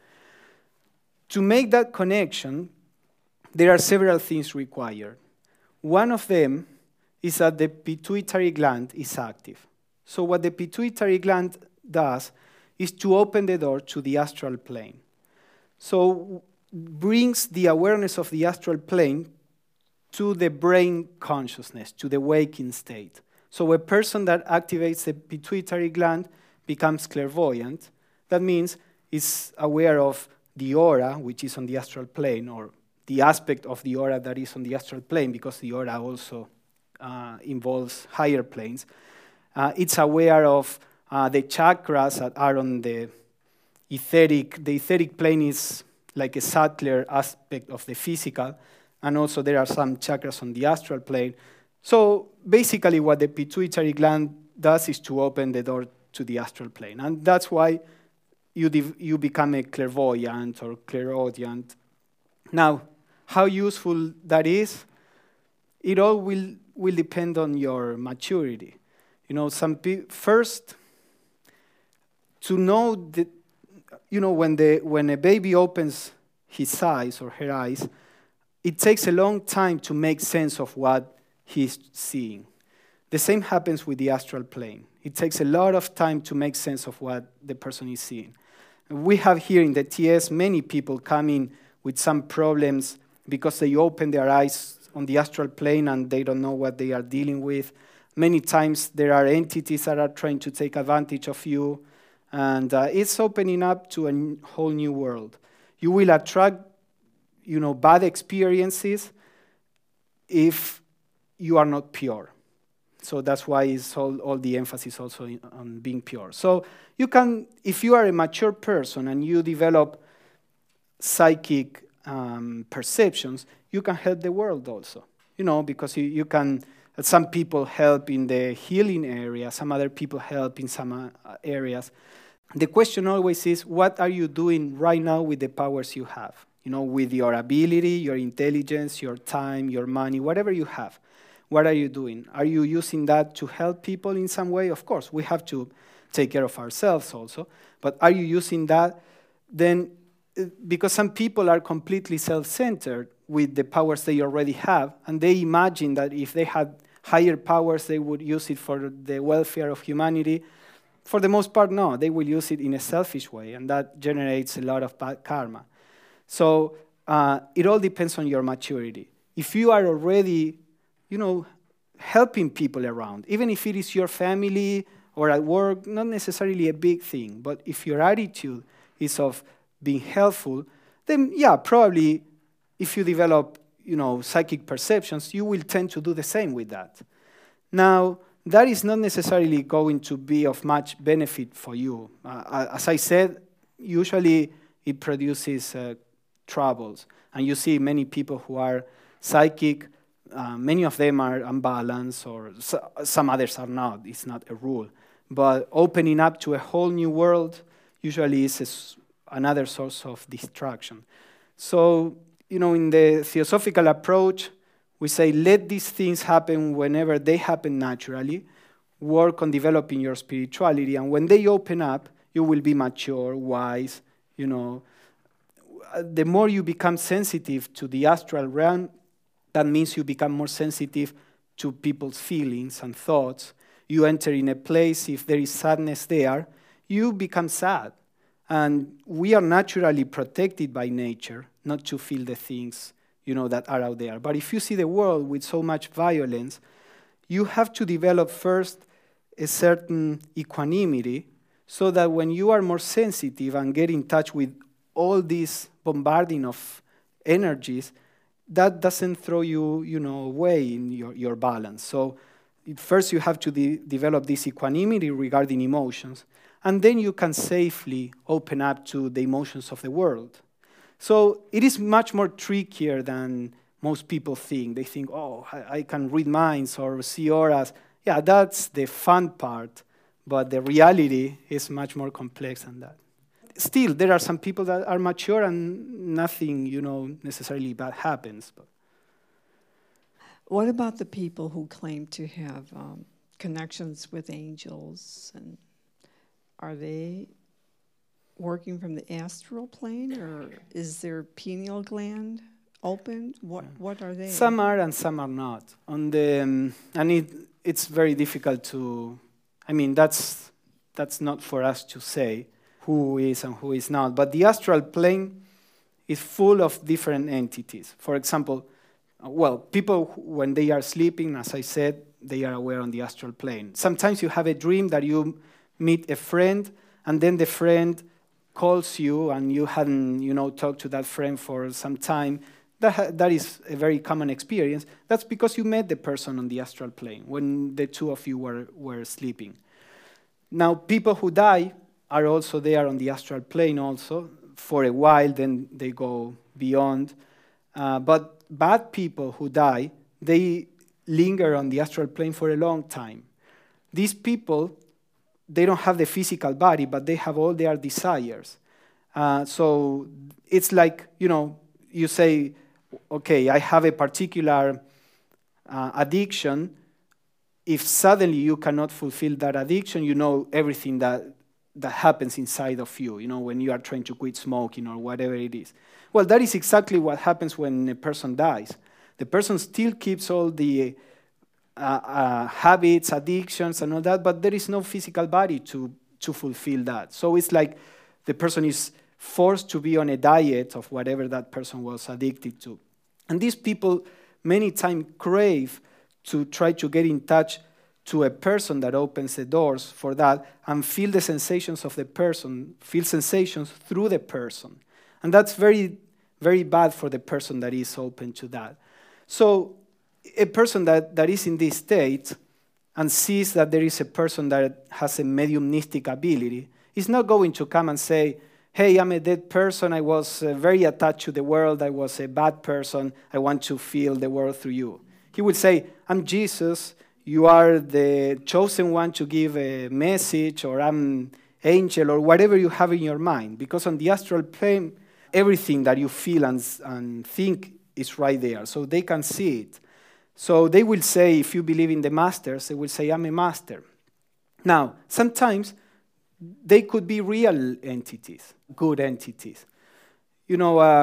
To make that connection, there are several things required. One of them is that the pituitary gland is active. So what the pituitary gland does is to open the door to the astral plane. So brings the awareness of the astral plane to the brain consciousness, to the waking state. So a person that activates the pituitary gland becomes clairvoyant. That means is aware of the aura, which is on the astral plane, or the aspect of the aura that is on the astral plane, because the aura also involves higher planes. It's aware of the chakras that are on the etheric. The etheric plane is like a subtler aspect of the physical, and also there are some chakras on the astral plane. So basically what the pituitary gland does is to open the door to the astral plane. And that's why you become a clairvoyant or clairaudient. Now, how useful that is, it all will depend on your maturity. First, to know that, when a baby opens his eyes or her eyes, it takes a long time to make sense of what he's seeing. The same happens with the astral plane. It takes a lot of time to make sense of what the person is seeing. We have here in the TS many people coming with some problems because they open their eyes on the astral plane and they don't know what they are dealing with. Many times there are entities that are trying to take advantage of you, and it's opening up to a whole new world. You will attract, bad experiences if you are not pure. So that's why it's all the emphasis also on being pure. So you can, if you are a mature person and you develop psychic perceptions, you can help the world also. Because you can, some people help in the healing area, some other people help in some areas. The question always is, what are you doing right now with the powers you have? With your ability, your intelligence, your time, your money, whatever you have. What are you doing? Are you using that to help people in some way? Of course, we have to take care of ourselves also. But are you using that? Then, because some people are completely self-centered with the powers they already have, and they imagine that if they had higher powers, they would use it for the welfare of humanity. For the most part, no. They will use it in a selfish way, and that generates a lot of bad karma. So it all depends on your maturity. If you are already helping people around, even if it is your family or at work, not necessarily a big thing, but if your attitude is of being helpful, then probably if you develop, psychic perceptions, you will tend to do the same with that. Now, that is not necessarily going to be of much benefit for you. As I said, usually it produces troubles, and you see many people who are psychic. Many of them are unbalanced, or some others are not. It's not a rule. But opening up to a whole new world usually is another source of distraction. So, in the theosophical approach, we say, let these things happen whenever they happen naturally. Work on developing your spirituality. And when they open up, you will be mature, wise. The more you become sensitive to the astral realm, that means you become more sensitive to people's feelings and thoughts. you enter in a place, if there is sadness there, you become sad. And we are naturally protected by nature not to feel the things, that are out there. But if you see the world with so much violence, you have to develop first a certain equanimity so that when you are more sensitive and get in touch with all this bombarding of energies, that doesn't throw you, away in your balance. So first you have to develop this equanimity regarding emotions, and then you can safely open up to the emotions of the world. So it is much more trickier than most people think. They think, oh, I can read minds or see auras. Yeah, that's the fun part, but the reality is much more complex than that. Still, there are some people that are mature and nothing, necessarily bad happens. But what about the people who claim to have connections with angels? And are they working from the astral plane, or is their pineal gland open? What are they? Some are and some are not. And it's very difficult to. That's not for us to say who is and who is not. But the astral plane is full of different entities. For example, people, when they are sleeping, as I said, they are aware on the astral plane. Sometimes you have a dream that you meet a friend, and then the friend calls you, and you hadn't, talked to that friend for some time. That is a very common experience. That's because you met the person on the astral plane when the two of you were sleeping. Now, people who die are also there on the astral plane also for a while, then they go beyond. But bad people who die, they linger on the astral plane for a long time. These people, they don't have the physical body, but they have all their desires. So it's like, you say, okay, I have a particular addiction. If suddenly you cannot fulfill that addiction, you know everything that happens inside of you, when you are trying to quit smoking or whatever it is. Well, that is exactly what happens when a person dies. The person still keeps all the habits, addictions, and all that, but there is no physical body to fulfill that. So it's like the person is forced to be on a diet of whatever that person was addicted to. And these people many times crave to try to get in touch to a person that opens the doors for that and feel the sensations of the person, feel sensations through the person. And that's very, very bad for the person that is open to that. So a person that is in this state and sees that there is a person that has a mediumistic ability is not going to come and say, hey, I'm a dead person, I was very attached to the world, I was a bad person, I want to feel the world through you. He would say, I'm Jesus, you are the chosen one to give a message, or I'm angel, or whatever you have in your mind. Because on the astral plane, everything that you feel and think is right there, so they can see it. So they will say, if you believe in the masters, they will say, I'm a master. Now, sometimes they could be real entities, good entities. It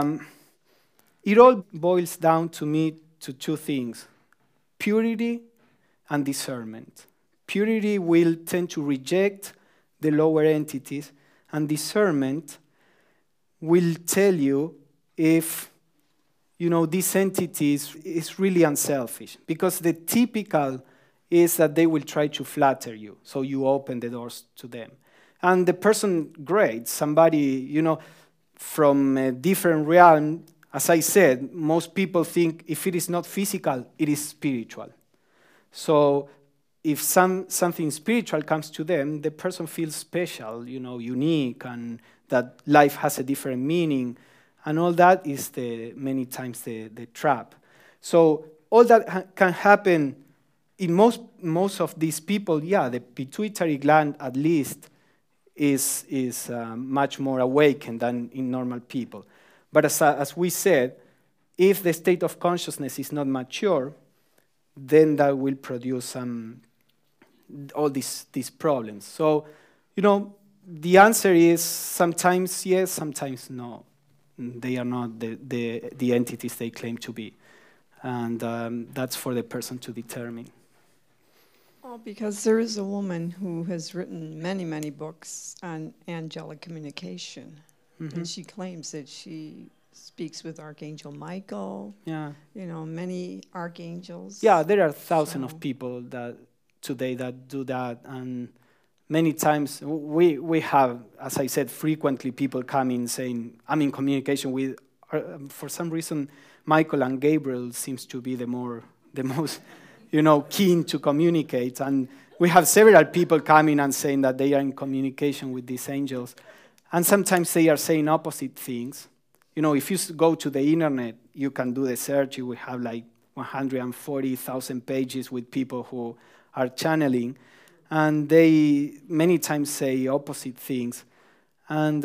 all boils down to me to two things: purity and discernment. Purity will tend to reject the lower entities, and discernment will tell you if this entity is really unselfish. Because the typical is that they will try to flatter you, so you open the doors to them. And the person, great, somebody, from a different realm, as I said, most people think if it is not physical, it is spiritual. So if something spiritual comes to them, the person feels special, unique, and that life has a different meaning. And all that is many times the trap. So all that can happen in most of these people. Yeah, the pituitary gland at least is much more awakened than in normal people. But as we said, if the state of consciousness is not mature, then that will produce all these problems. So, the answer is sometimes yes, sometimes no. They are not the entities they claim to be. And that's for the person to determine. Well, because there is a woman who has written many, many books on angelic communication. And she claims that she speaks with Archangel Michael. Yeah. You know, many archangels. Yeah, there are thousands of people that today that do that, and many times we have, as I said, frequently people coming saying, "I'm in communication with." For some reason, Michael and Gabriel seems to be the most, keen to communicate, and we have several people coming and saying that they are in communication with these angels, and sometimes they are saying opposite things. If you go to the internet, you can do the search. You will have like 140,000 pages with people who are channeling, and they many times say opposite things. And,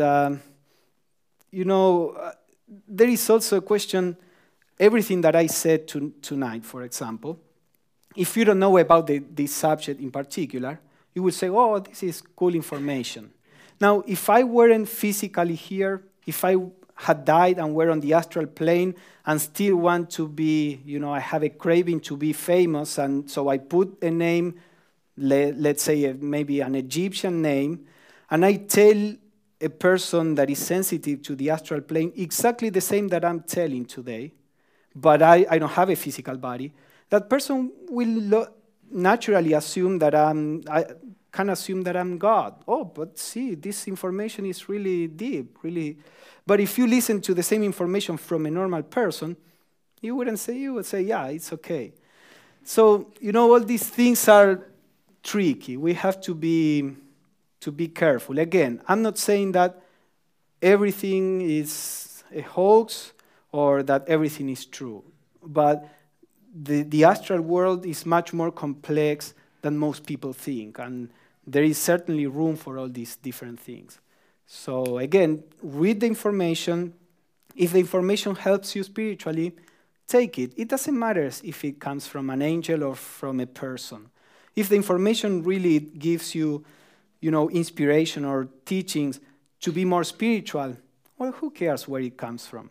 there is also a question, everything that I said tonight, for example, if you don't know about this subject in particular, you will say, oh, this is cool information. Now, if I weren't physically here, if I had died and were on the astral plane and still want to be, I have a craving to be famous, and so I put a name, let's say maybe an Egyptian name, and I tell a person that is sensitive to the astral plane exactly the same that I'm telling today, but I don't have a physical body, that person will naturally assume that I can assume that I'm God. Oh, but see, this information is really deep, really. But if you listen to the same information from a normal person, you would say, yeah, it's okay. So, all these things are tricky. We have to be careful. Again, I'm not saying that everything is a hoax or that everything is true, but the astral world is much more complex than most people think, and there is certainly room for all these different things. So again, read the information. If the information helps you spiritually, take it. It doesn't matter if it comes from an angel or from a person. If the information really gives you, inspiration or teachings to be more spiritual, well, who cares where it comes from?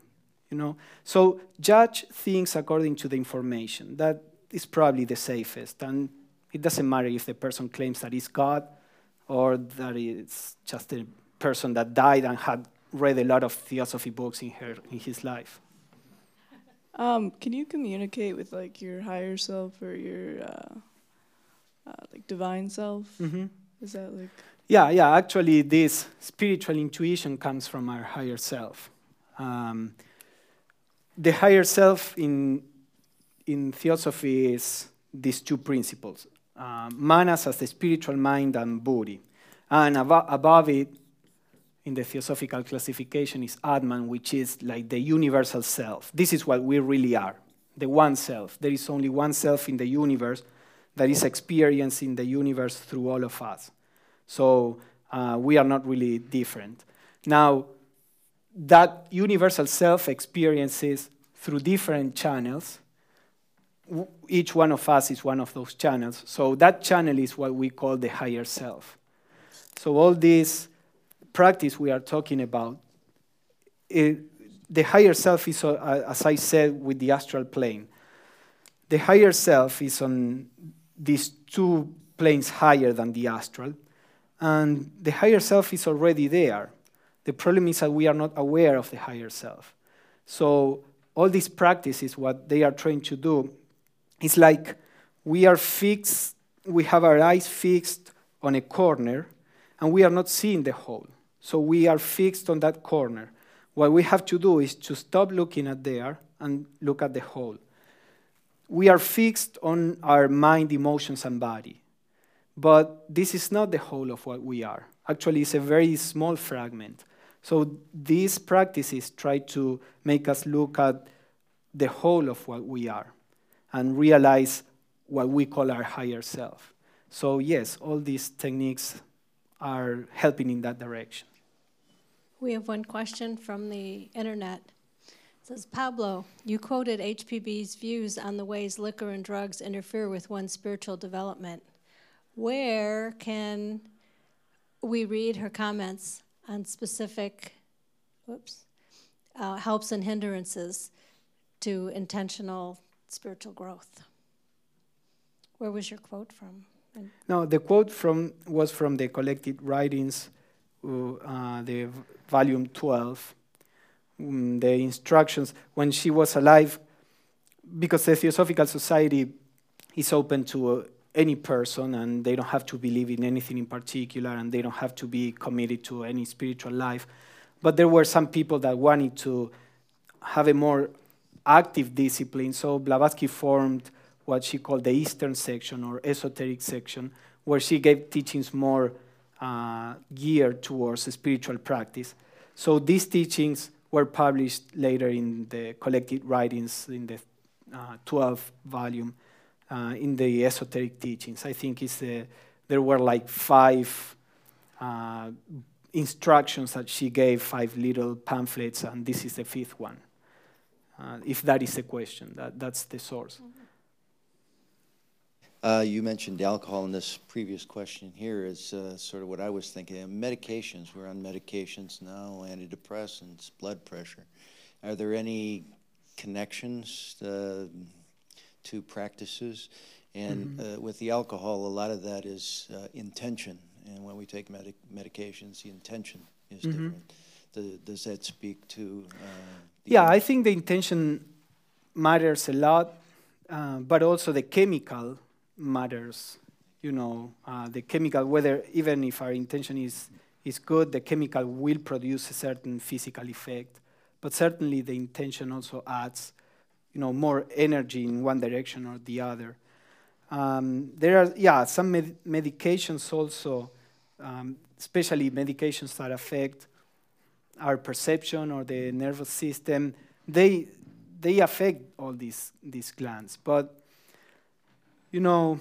So judge things according to the information. That is probably the safest. And it doesn't matter if the person claims that it's God or that it's just a person that died and had read a lot of theosophy books in his life. Can you communicate with like your higher self or your like divine self? Mm-hmm. Is that like? Yeah. Actually, this spiritual intuition comes from our higher self. The higher self in theosophy is these two principles: manas as the spiritual mind and buddhi, and above it, in the theosophical classification, is Atman, which is like the universal self. This is what we really are, the one self. There is only one self in the universe that is experiencing the universe through all of us. So we are not really different. Now, that universal self experiences through different channels. Each one of us is one of those channels. So that channel is what we call the higher self. So all this practice we are talking about, the higher self is, as I said, with the astral plane. The higher self is on these two planes higher than the astral, and the higher self is already there. The problem is that we are not aware of the higher self. So all these practices, what they are trying to do, is like we are fixed, we have our eyes fixed on a corner, and we are not seeing the whole. So we are fixed on that corner. What we have to do is to stop looking at there and look at the whole. We are fixed on our mind, emotions, and body. But this is not the whole of what we are. Actually, it's a very small fragment. So these practices try to make us look at the whole of what we are and realize what we call our higher self. So yes, all these techniques are helping in that direction. We have one question from the internet. It says, Pablo, you quoted HPB's views on the ways liquor and drugs interfere with one's spiritual development. Where can we read her comments on specific helps and hindrances to intentional spiritual growth? Where was your quote from? No, the quote was from the Collected Writings, the volume 12. The instructions when she was alive, because the Theosophical Society is open to any person, and they don't have to believe in anything in particular, and they don't have to be committed to any spiritual life. But there were some people that wanted to have a more active discipline, so Blavatsky formed what she called the Eastern section or esoteric section, where she gave teachings more geared towards spiritual practice. So these teachings were published later in the Collected Writings in the 12th volume in the esoteric teachings. I think there were like 5 instructions that she gave, 5 little pamphlets, and this is the 5th one. If that is the question, that's the source. You mentioned alcohol in this previous question here is sort of what I was thinking. Medications, we're on medications now, antidepressants, blood pressure. Are there any connections to practices? And with the alcohol, a lot of that is intention. And when we take medications, the intention is different. Does that speak to... Yeah, I think the intention matters a lot, but also the chemical matters. You know, the chemical, whether even if our intention is good, the chemical will produce a certain physical effect. But certainly the intention also adds, you know, more energy in one direction or the other. There are, some medications also, especially medications that affect our perception or the nervous system. They affect all these glands. But, you know,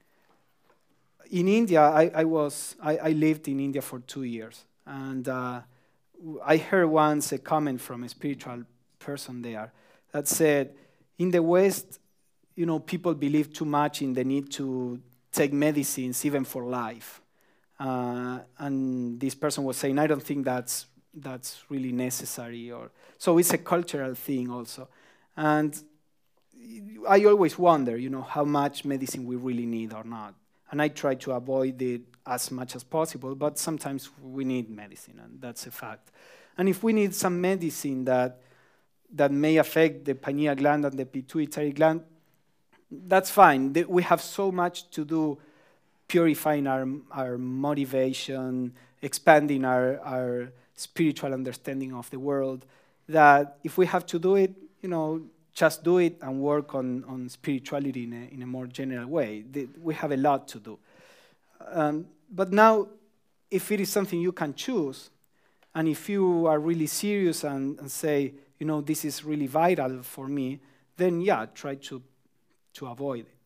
in India, I lived in India for 2 years, and I heard once a comment from a spiritual person there that said, in the West, you know, people believe too much in the need to take medicines even for life. And this person was saying, I don't think that's really necessary. So it's a cultural thing also. And I always wonder, you know, how much medicine we really need or not. And I try to avoid it as much as possible, but sometimes we need medicine, and that's a fact. And if we need some medicine that may affect the pineal gland and the pituitary gland, that's fine. We have so much to do purifying our motivation, expanding our spiritual understanding of the world, that if we have to do it, you know, just do it and work on spirituality in a more general way. We have a lot to do. But now, if it is something you can choose, and if you are really serious and say, you know, this is really vital for me, then yeah, try to avoid it.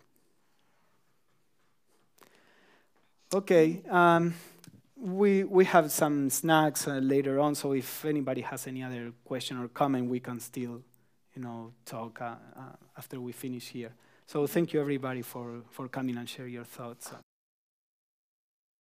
Okay, we have some snacks later on, so if anybody has any other question or comment, we can still, you know, talk after we finish here. So thank you everybody for coming and share your thoughts.